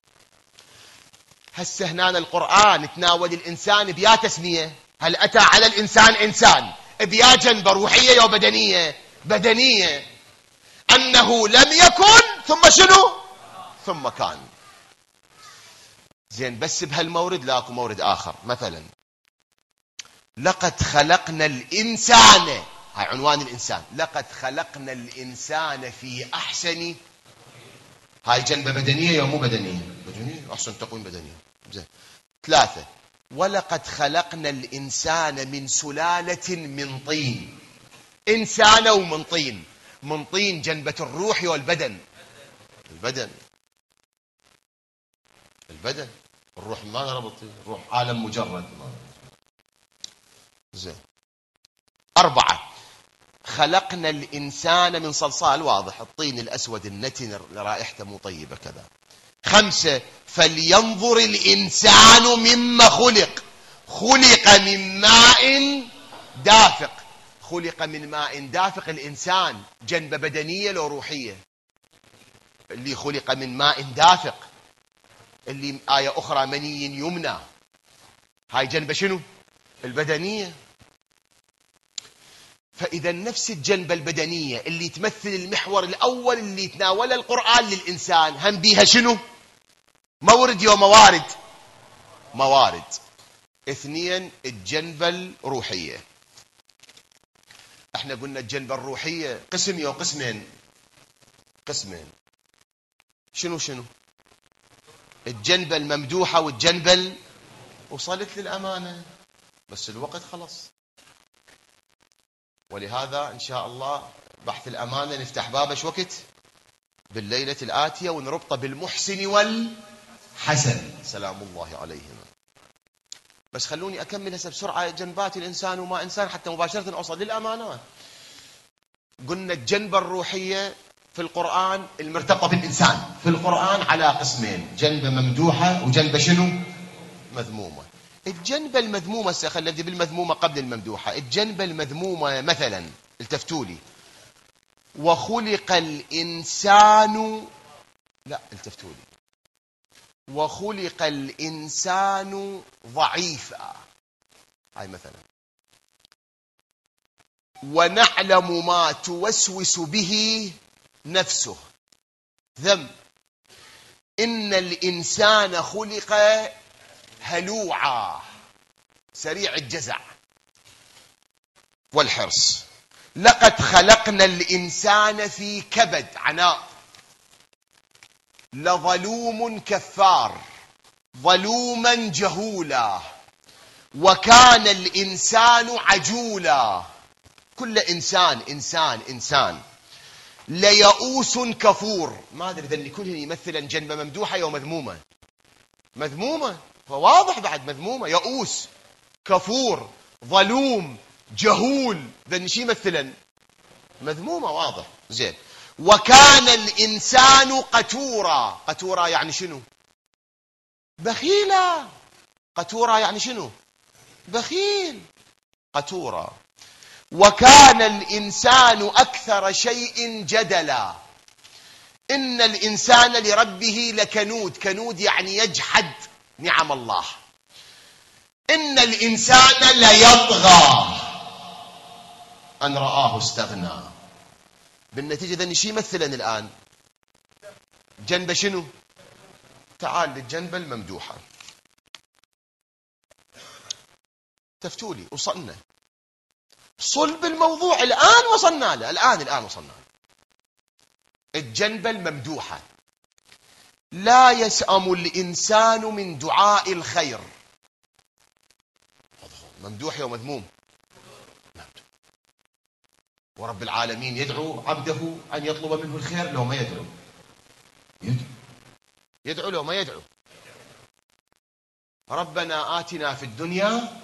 هسه هنا القرآن تناول الإنسان بيا تسمية. هل أتى على الإنسان إنسان بيا جنبة روحية أو بدنية؟ بدنية. أنه لم يكن ثم شنو؟ ثم كان. زين، بس بهالمورد لاكو مورد آخر. مثلا لقد خلقنا الإنسان، هاي عنوان الإنسان، لقد خلقنا الإنسان في أحسن. هاي جنبة بدنية يا مو بدنية؟ بدنية، أحسن تقويم بدنية. زين. 3 ولقد خلقنا الإنسان من سلالة من طين. إنسان ومن طين. من طين جنبة الروح والبدن. البدن الروح ما ربط، الروح عالم مجرد. زين. 4 خلقنا الإنسان من صلصال، واضح، الطين الأسود النتن رائحته مو طيبة كذا. 5 فلينظر الإنسان مما خلق. خلق من ماء دافق. خلق من ماء دافق. الإنسان جنبة بدنية لو روحية؟ اللي خلق من ماء دافق، اللي آية أخرى مني يمنى، هاي جنبة شنو؟ البدنية. فإذا نفس الجنبة البدنية اللي تمثل المحور الأول اللي تناول القرآن للإنسان هم بيها شنو؟ مورد يو موارد. 2 الجنبة الروحية. احنا قلنا الجنبة الروحية قسم يو قسمين. شنو؟ الجنبة الممدوحة والجنبة وصلت للأمانة، بس الوقت خلص. ولهذا إن شاء الله بحث الأمانة نفتح بابش وقت بالليلة الآتية ونربطه بالمحسن والحسن سلام الله عليهما. بس خلوني أكمل هسه بسرعة جنبات الإنسان وما إنسان حتى مباشرة أوصل للأمانة. قلنا الجنبة الروحية في القرآن المرتبطة بالإنسان في القرآن على قسمين، جنبة ممدوحة وجنبة شنو؟ مذمومة. الجنبة المذمومة خلينا نبدأ بالمذمومة قبل الممدوحة. الجنبة المذمومة مثلا التفتوا لي وخلق الإنسان، لا التفتوا لي وخلق الإنسان ضعيفا، هاي مثلا. ونعلم ما توسوس به نفسه ذنب. إن الإنسان خلق هلوعا سريع الجزع والحرص. لقد خلقنا الإنسان في كبد عناء. لظلوم كفار ظلوما جهولا وكان الإنسان عجولا. كل إنسان ليئوس كفور. ما أدري إذا اللي كلهن يمثلا جنبة ممدوحة أو مذمومة. مذمومة، فواضح بعد مذمومة. يئوس، كفور، ظلوم، جهول، ذا شي مثلا مذمومة، واضح. زين. وكان الإنسان قتورا. قتورا يعني شنو؟ بخيلا. قتورا يعني شنو؟ بخيل. قتورا. وكان الإنسان أكثر شيء جدلا. إن الإنسان لربه لكنود. كنود يعني يجحد نعم الله. إن الإنسان ليطغى أن رآه استغنى. بالنتيجة ذا شيء مثلا الآن جنب شنو؟ تعال للجنبة الممدوحة. تفتولي وصلنا صلب الموضوع الآن، وصلنا له الآن وصلنا له. الجنبة الممدوحة. لا يسأم الإنسان من دعاء الخير. ممدوح ومذموم. ورب العالمين يدعو عبده أن يطلب منه الخير لو ما يدعو. يدعو لو ما يدعو. ربنا آتنا في الدنيا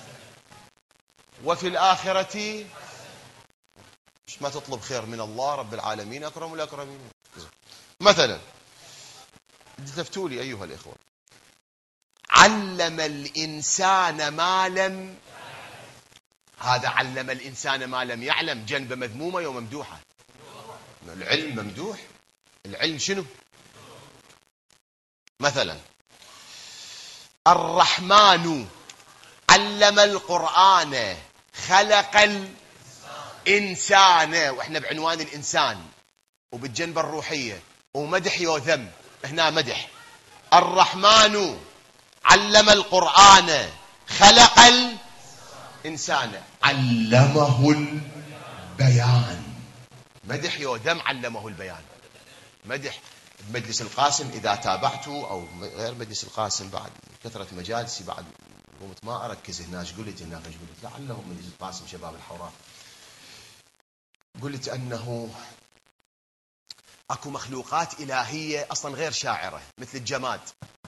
وفي الآخرة. مش ما تطلب خير من الله رب العالمين أكرم الأكرمين. مثلا تفتوا لي أيها الإخوة. علم الإنسان ما لم. هذا علم الإنسان ما لم يعلم جنب مذمومة وممدوحة. العلم ممدوح. العلم شنو؟ مثلا الرحمن علم القرآن خلق الإنسان. وإحنا بعنوان الإنسان وبالجنبة الروحية ومدح وذم. هنا مدح. الرحمن علم القرآن خلق الإنسان علمه البيان. مدح وذم. علمه البيان. مدح. بمجلس القاسم إذا تابعته أو غير مجلس القاسم بعد كثرة مجالسي بعد قمت ما أركز هنا. ايش قلت هناك؟ ايش قلت؟ لعله مجلس القاسم شباب الحوراء. قلت أنه أكو مخلوقات إلهية أصلا غير شاعرة مثل الجماد.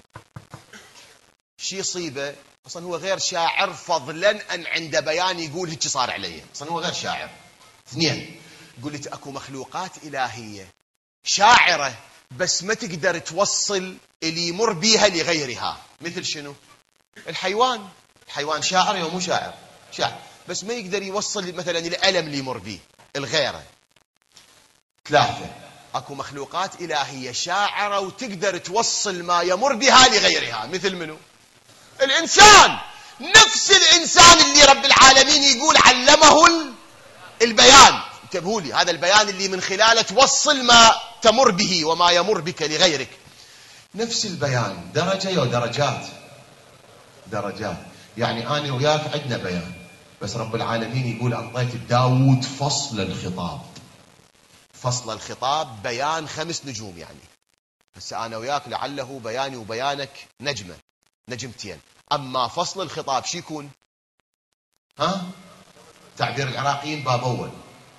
شي صيبة أصلا هو غير شاعر فضلا أن عند بيان يقول هيك صار علي. أصلا هو غير شاعر. اثنين، قلت أكو مخلوقات إلهية شاعرة بس ما تقدر توصل اللي يمر بيها لغيرها. مثل شنو؟ الحيوان. الحيوان شاعر أو مو شاعر؟ شاعر بس ما يقدر يوصل مثلا الألم اللي يمر به الغيره. ثلاثة، أكو مخلوقات إلهية شاعرة وتقدر توصل ما يمر بها لغيرها. مثل منو؟ الإنسان. نفس الإنسان اللي رب العالمين يقول علمه البيان. انتبهوا لي، هذا البيان اللي من خلاله توصل ما تمر به وما يمر بك لغيرك. نفس البيان درجة ودرجات. درجات. يعني أنا وياك عندنا بيان بس رب العالمين يقول أعطيت داود فصل الخطاب. فصل الخطاب بيان 5 نجوم. يعني هسه أنا وياك لعله بياني وبيانك نجمة نجمتين. أما فصل الخطاب شو يكون؟ تعبير العراقيين باب أول.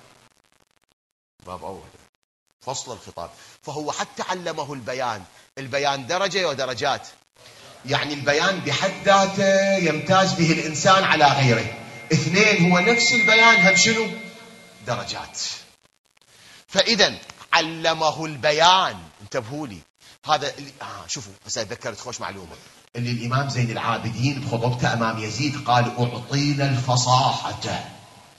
باب أول فصل الخطاب. فهو حتى علمه البيان. البيان درجة ودرجات. يعني البيان بحد ذاته يمتاز به الإنسان على غيره. اثنين، هو نفس البيان هم شنو؟ درجات. فإذا علمه البيان. انتبهوا لي هذا اللي شوفوا هسه ذكرت خوش معلومة اللي الإمام زين العابدين بخطبته أمام يزيد قال أعطينا الفصاحة.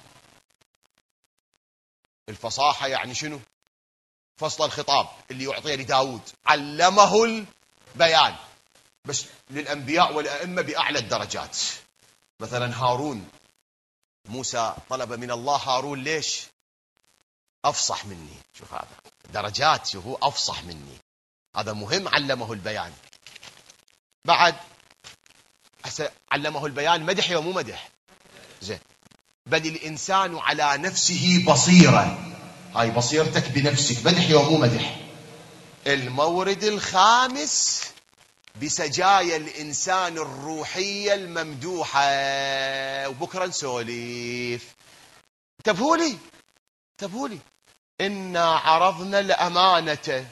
الفصاحة يعني شنو؟ فصل الخطاب اللي يعطيه لداود. علمه البيان بس للأنبياء والأئمة بأعلى الدرجات. مثلا هارون، موسى طلب من الله هارون ليش؟ أفصح مني. شوف هذا درجات. شوف هو أفصح مني، هذا مهم. علمه البيان. بعد علمه البيان مدح ومو مدح؟ زين. بل الإنسان على نفسه بصيرة. هاي بصيرتك بنفسك مدح ومو مدح؟ المورد الخامس بسجايا الإنسان الروحية الممدوحة. وبكرة نسولف. انتبهوا لي. إنا عرضنا الأمانة.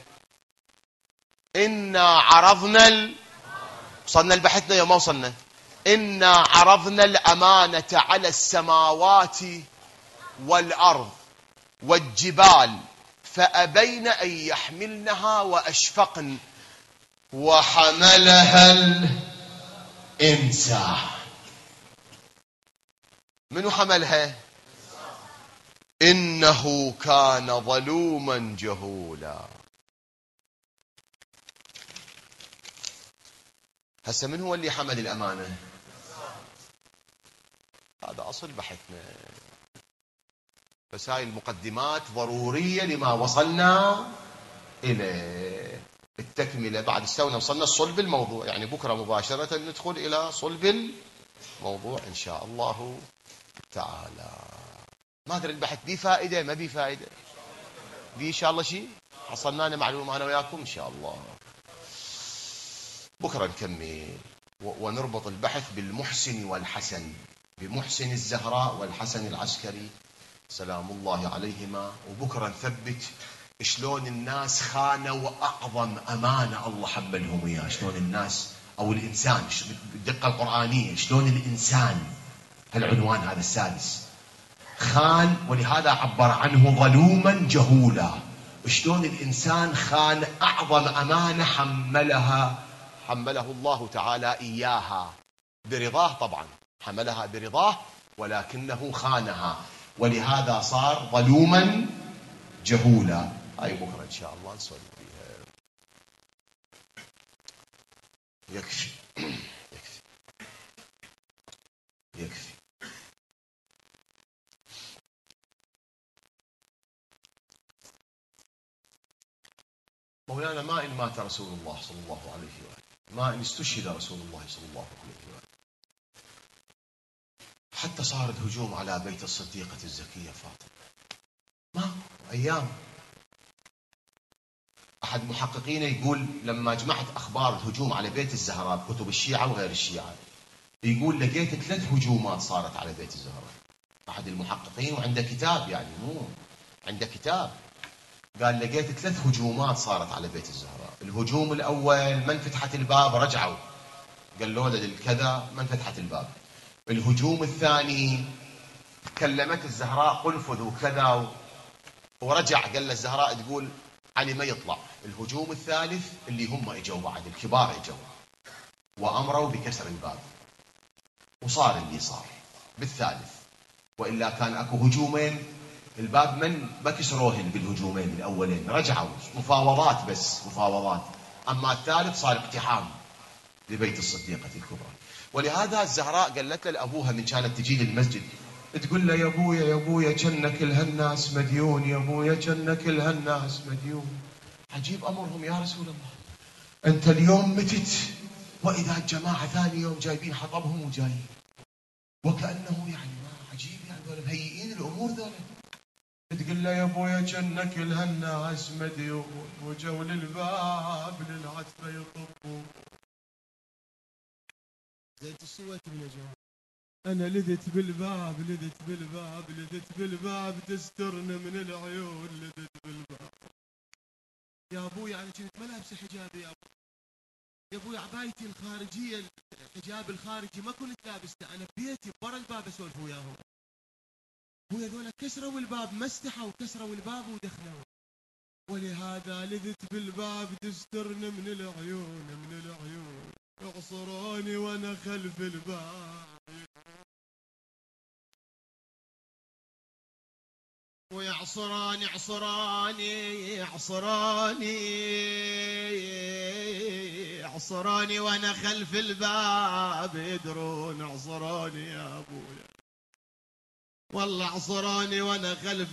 وصلنا لبحثنا يوم ما وصلنا. إنا عرضنا الأمانة على السماوات والأرض والجبال فأبين أن يحملنها وأشفقن وحملها الإنسان. منو حملها؟ إنه كان ظلوما جهولا. هسه من هو اللي حمل الأمانة؟ هذا أصل بحثنا، بس هاي المقدمات ضرورية لما وصلنا إليه. التكملة بعد استونا وصلنا صلب الموضوع، يعني بكرة مباشرة ندخل إلى صلب الموضوع إن شاء الله تعالى. ما أدري البحث بيه فائدة ما بيه فائدة، بيه إن شاء الله شيء حصلنا لنا معلومة أنا وياكم إن شاء الله. بكرة نكمل ونربط البحث بالمحسن والحسن، بمحسن الزهراء والحسن العسكري سلام الله عليهما. وبكرة نثبت شلون الناس خانوا أعظم أمانة الله حملهم إياه. شلون الناس أو الإنسان بالدقة القرآنية، شلون الإنسان، هالعنوان هذا السادس، خان، ولهذا عبر عنه ظلوما جهولا. شلون الإنسان خان أعظم أمانة حمله الله تعالى إياها برضاه. طبعا حملها برضاه ولكنه خانها، ولهذا صار ظلوما جهولا. هاي بكرة إن شاء الله نسولف فيها. يكفي يكفي يكفي. مولانا ما إن مات رسول الله صلى الله عليه وآله، ما إن استشهد رسول الله صلى الله عليه وآله، حتى صار الهجوم على بيت الصديقة الزكية فاطمة، ما أيام. أحد محققين يقول لما جمعت أخبار الهجوم على بيت الزهراء بكتب الشيعة وغير الشيعة، يقول لقيت 3 هجومات صارت على بيت الزهراء. أحد المحققين وعنده كتاب، يعني مو عنده كتاب، قال لقيت 3 هجومات صارت على بيت الزهراء. الهجوم الأول من فتحت الباب رجعوا قالوا له الكذا، من فتحت الباب. الهجوم الثاني كلمت الزهراء قنفذ وكذا ورجع قال له الزهراء تقول علي ما يطلع. الهجوم الثالث اللي هم اجوا بعد الكبار اجوا وامروا بكسر الباب، وصار اللي صار بالثالث. والا كان اكو هجومين الباب من ما كسروهن بالهجومين الاولين، رجعوا مفاوضات، بس مفاوضات. اما الثالث صار اقتحام لبيت الصديقة الكبرى. ولهذا الزهراء قالت له لابوها من كانت تجي للمسجد تقول له يا ابويا كنا كل هالناس مديون، يا ابويا كنا كل هالناس مديون. عجيب امرهم يا رسول الله، انت اليوم متت واذا الجماعه ثاني يوم جايبين حطبهم وجايين، وكانه يعني ما عجيب، يعني ذولا مهيئين الامور ذولا. تقول له يا ابويا كنا كل هالناس مديون وجوا للباب للعتبه يطبون. زين تصوتوا يا جماعه. أنا لذت بالباب لذت بالباب تسترنا من العيون، لذت بالباب. يا أبوي أنا كنت ملابسة حجابي، يا أبوي عبايتي الخارجية الحجاب الخارجي ما كنت لابسته، أنا ببيتي برا الباب أسولف وياهم. أبوي هذولا كسروا الباب، ما استحوا، كسروا الباب ودخلوا. ولهذا لذت بالباب تسترنا من العيون، اعصروني وأنا خلف الباب. ويعصراني عصراني وانا خلف الباب، يدرون عصراني يا ابويا، والله عصراني وانا خلف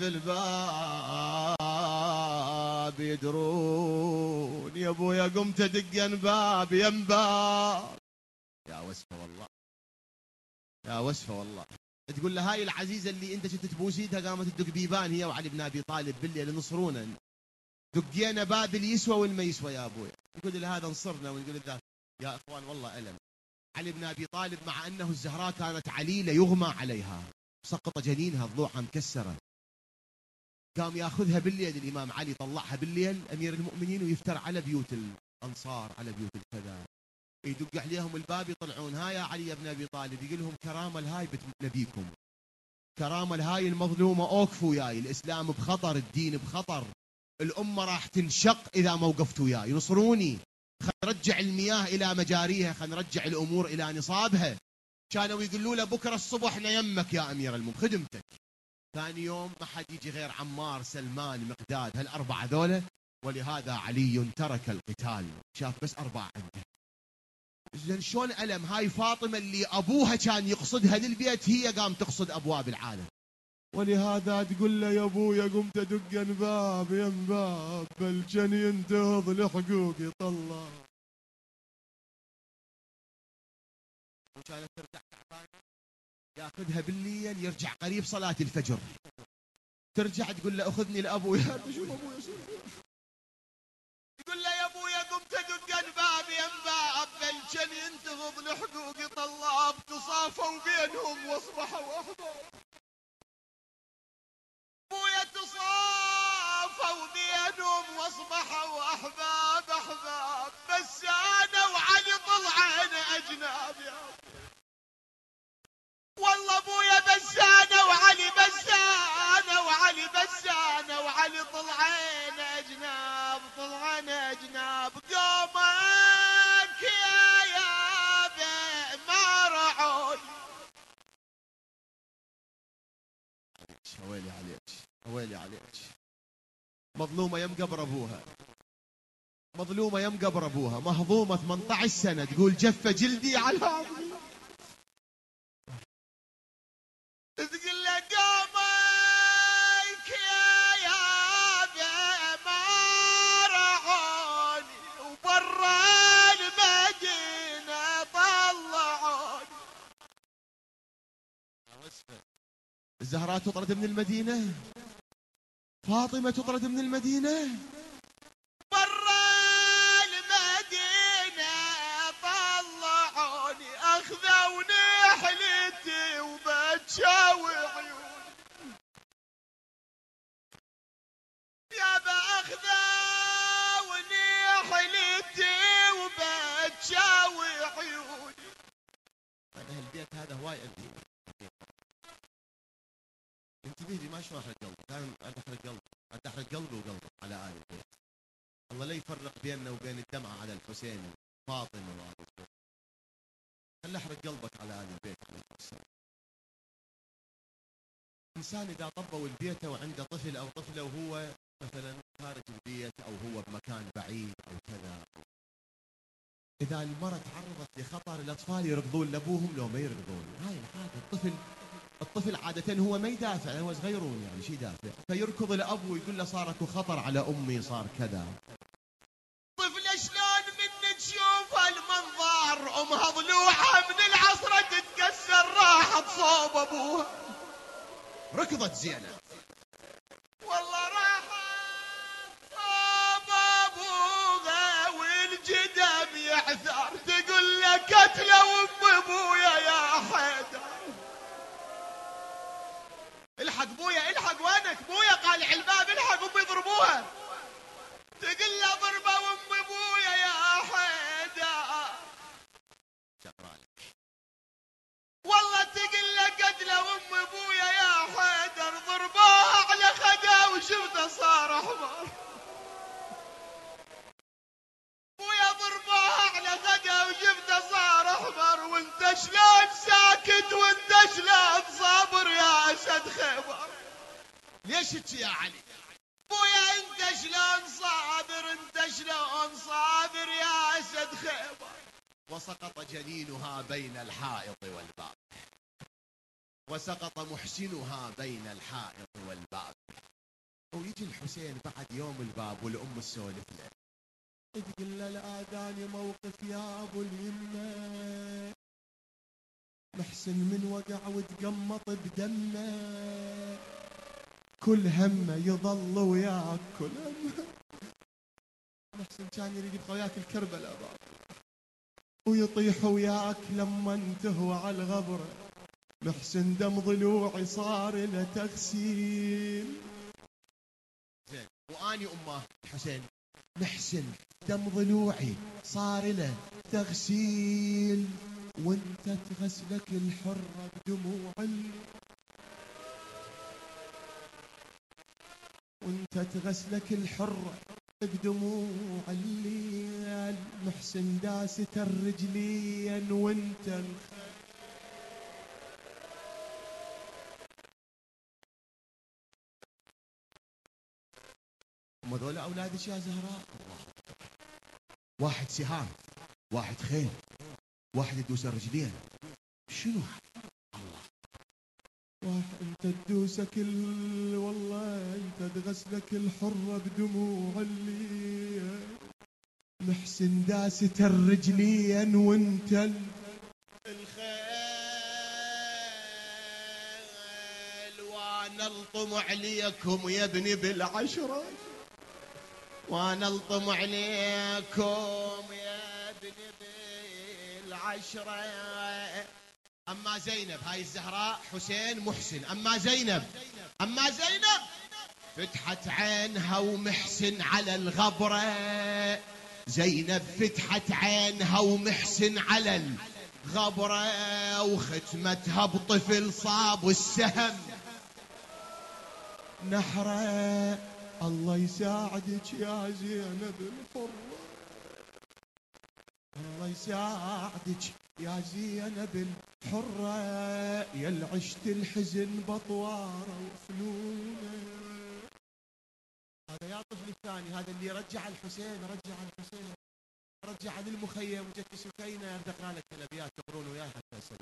الباب يدرون. يا ابويا قمت ادق باب ينباب. يا وسفه والله، يا وسفه والله. تقول له هاي العزيزه اللي انت كنت تبوس ايدها قامت تدق بيبان هي وعلي بن ابي طالب بالليل نصرونا. دقينا باب اللي يسوى والما يسوى يا أبوي. نقول له هذا انصرنا، ونقول له يا إخوان والله ألم. علي بن أبي طالب مع أنه الزهراء كانت عليلة يغمى عليها، سقط جنينها، ضلوعها مكسرة، قام ياخذها بالليل الإمام علي، طلعها بالليل أمير المؤمنين ويفتر على بيوت الأنصار، على بيوت الكذا، يدق عليهم الباب يطلعون، ها يا علي بن أبي طالب، يقول لهم كرامة الهاي بنت نبيكم، كرامة الهاي المظلومة، أوقفوا وياي، الإسلام بخطر، الدين بخطر، الأمة راح تنشق إذا ما وقفتوا وياي، نصروني، خلينا نرجع المياه إلى مجاريها، خلينا نرجع الأمور إلى نصابها. كانوا يقولوا له بكرة الصبح احنا يمك يا أمير المؤمنين، خدمتك. ثاني يوم ما حد يجي غير عمار، سلمان، مقداد، هالأربعة ذولا، ولهذا علي ترك القتال، شاف بس أربعة عنده. زين شلون ألم هاي فاطمة اللي أبوها كان يقصدها للبيت، هي قام تقصد أبواب العالم. ولهذا تقول له يا أبويا قمت أدق باب يم باب، بل كان ينتهض لحقوقي طلع. وكانت ترجع تعبانة، ياخذها بالليل، يرجع قريب صلاة الفجر، ترجع تقول له أخذني لأبويا، تشوف أبويا تقول له يا أبويا قمت أدق الباب يم باب، بل كان ينتهض لحقوقي طلاب، تصافوا بينهم واصبحوا أحباب. أبويا تصافوا بينهم واصبحوا أحباب أحباب، بس أنا وعلي طلعنا أجناب يا والله أبويا، بس أنا وعلي، بس أنا وعلي، بس أنا وعلي طلعنا أجناب، طلعنا أجناب. قومك يا بي ما رعوني. ويلي عليك، ويلي عليك، مظلومة يم قبر أبوها، مظلومة يم قبر أبوها، مهضومة 18 سنة، تقول جف جلدي على عظمي، تقول له قومك يا بي ما رعوني، وبرا المدينة طلعوني. الزهراء تطرد من المدينة، فاطمة تطرد من المدينة، برا المدينة طلعوني، أخذوني حليتي وبتشاوي عيوني، يابا أخذوني حليتي وبتشاوي عيوني. أنا البيت هذا هواي أبي انتبه لي، ما شلون احرق قلبي، كان احرق قلبي، احرق قلبي وقلبك على آل البيت. الله لا يفرق بيننا وبين الدمعة على الحسين وفاطمة وآل البيت. خلي احرق قلبك على آل البيت عليه السلام. إنسان إذا طبوا البيت وعنده طفل أو طفلة وهو مثلا خارج البيت أو هو بمكان بعيد أو كذا، إذا المرأة تعرضت لخطر، الأطفال يركضون لأبوهم لو ما يركضون، هاي الحاجة. الطفل عادة هو ما يدافع، هو صغيرون يعني شي يدافع، فيركض الأب ويقول له صار اكو خطر على أمي، صار كذا. طفلة شلون من تشوف المنظر، أمها ضلوعها من العصرة تتكسر، راحت صوب أبوها، ركضت زينب والله راحت صوب أبوها، والجدم يعثر، تقول له قتله أم أبويا يا حيدر. الحق بويا، الحق، وينك بويا؟ قالع الباب، الحق امي يضربوها. تقول له ضربه ام ابويا يا حيدر، شكرالك والله، تقول له قتله ام ابويا يا حيدر، ضربوها على خده وشفته صار احمر. بويا ضربوها على خده وشفته صار احمر، وانت شلون ساكت وانت شلون صابر يا اسد خيبر؟ ليش تجي يا علي؟ بويا انت شلون صابر، انت شلون صابر يا اسد خيبر؟ وسقط جنينها بين الحائط والباب، وسقط محسنها بين الحائط والباب. ويجي الحسين بعد يوم الباب والام تسولف له، تقول له الآذان موقف يا ابو اليمه، محسن من وقع وتقمط بدمه، كل همه يظل وياك، كل همه محسن كان يريد يبقى وياك الكربلاء بابا، ويطيح وياك لما انتهوا على الغبرة. محسن دم ضلوعي صار له تغسيل. زين، واني امه حسين محسن دم ضلوعي صار له تغسيل، وانت تغسلك الحرة بدموع وانت تغسلك الحرة بدموع الليل. محسن داسة الرجلين وانت هم ذولا اولادك يا زهراء؟ واحد سهام، واحد خيل، واحد يدوس الرجلين، شنو الله؟ واحد انت تدوسك والله انت تغسلك الحرة بدموع الليل. محسن داسة الرجلين وانت الخيل، وانا الطم عليكم يا ابني بالعشرة، وانا الطم عليكم يا ابني بالعشرة. اما زينب هاي الزهراء حسين محسن، اما زينب فتحت عينها ومحسن على الغبرة. زينب فتحت عينها ومحسن على الغبرة، وختمتها بطفل صاب السهم نحرة. الله يساعدك يا زينب الحرة، الله يساعدك يا زينب الحرة، يا عشت الحزن بطواره وفنونه. هذا يا طفل الثاني، هذا اللي رجع الحسين، رجع للمخيم وجت سكينة يرد اقرا لك الابيات تقرون وياي حتى اسوي.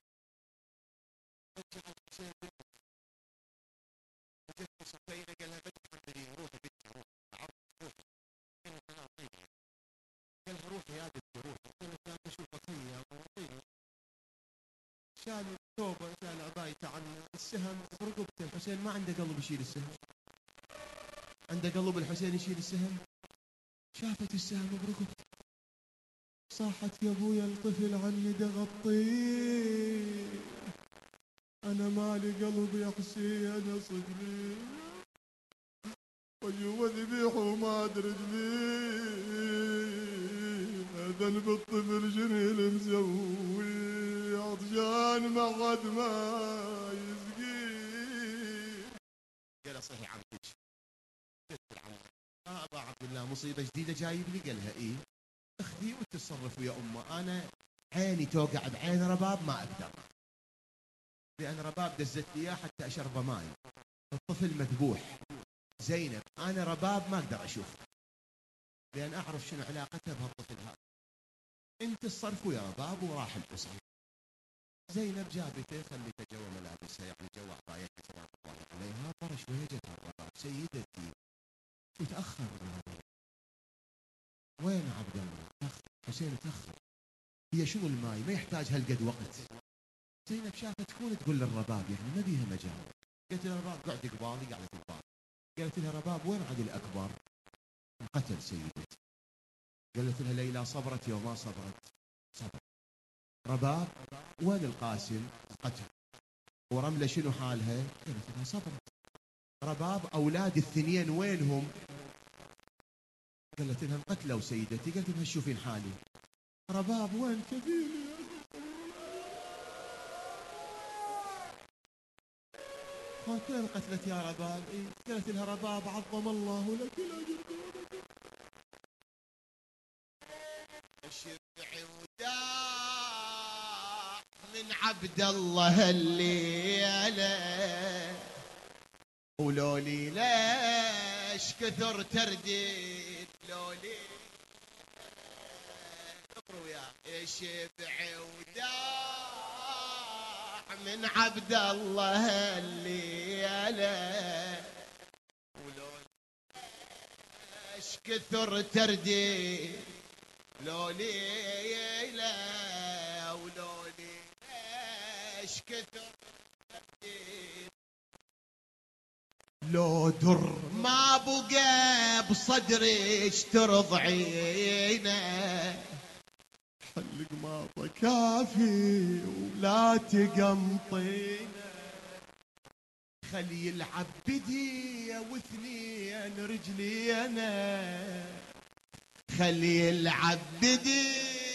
رجع الحسين وجت سكينة قال لها بدي روحي بنتي روحي، قال لها روحي يا بنتي روحي، قالت لا اشوفك هيا. شال ثوبه، شال عبايته عن السهم برقبته. الحسين ما عنده قلب يشيل السهم، عنده قلب الحسين يشيل السهم. شافت السهم برقبته صاحت يا ابويا الطفل عني دغطيه، انا مالي قلب يا حسين صدري، وجوا ذبيح وما ادري ذنب الطفل شنو اللي مسوي، عطشان ما حد ما يسقيه. قال صحي عنك ابا عبد الله مصيبه جديده جايب لي؟ قالها ايه اخذي وتصرفوا يا امه، انا عيني توقع بعين رباب ما اقدر، لان رباب دزت لي اياه حتى اشرب ماي، الطفل مذبوح. زينب انا رباب ما اقدر اشوفه لان اعرف شنو علاقتها بهالطفل هذا، انت تصرفوا يا رباب. وراح الاسره. زينب جابته خليته جوا ملابسها، يعني جوا عبايتها سلام الله عليها، فرش وهجتها الرباب. سيدتي وتاخر وين عبد الله؟ تاخر حسين تاخر، هي شنو الماي ما يحتاج هالقد وقت. زينب شافت تكون تقول للرباب يعني ما بيها مجال، قالت لها رباب قعدي قبالي، قعدت قبالي. قالت لها رباب وين عدل الاكبر؟ انقتل سيدتي. قالت لها ليلى صبرت يوم ما صبرت؟ صبرت. رباب وين القاسم؟ قتل. ورمله شنو حالها؟ قالت لها صبرت. رباب اولاد الاثنين وينهم؟ قالت لها انقتلوا سيدتي. قالت لها شوفين حالي. رباب وين كفيلي؟ قاتل قتلت يا رباب. قالت لها رباب عظم الله لك الاجر. الشفع وداع من عبد الله الليله، ولولي ليش كثر ترديد، لولي اقروا يا الشفع وداع من عبد الله الليله، ولولي ليش كثر ترديد، لولي لا ولولي ليش كثر ترديد، لو در ما بقى بصدرك ترضعينا، حلق ماطة كافي ولا تقمطينا، خلي يلعب بدي واثنين رجلينا، خلي يلعب بدي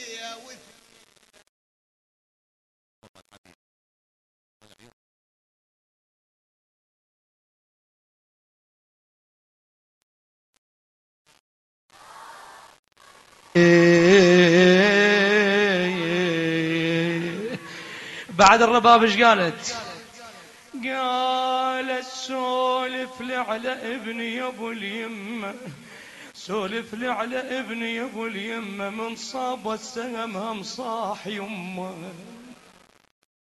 بعد الرباب ايش قالت؟ قالت سولف لي على ابني يا ابو اليمه، سولف لي على ابني يا ابو اليمه، من صاب السهم هم صاح يمه.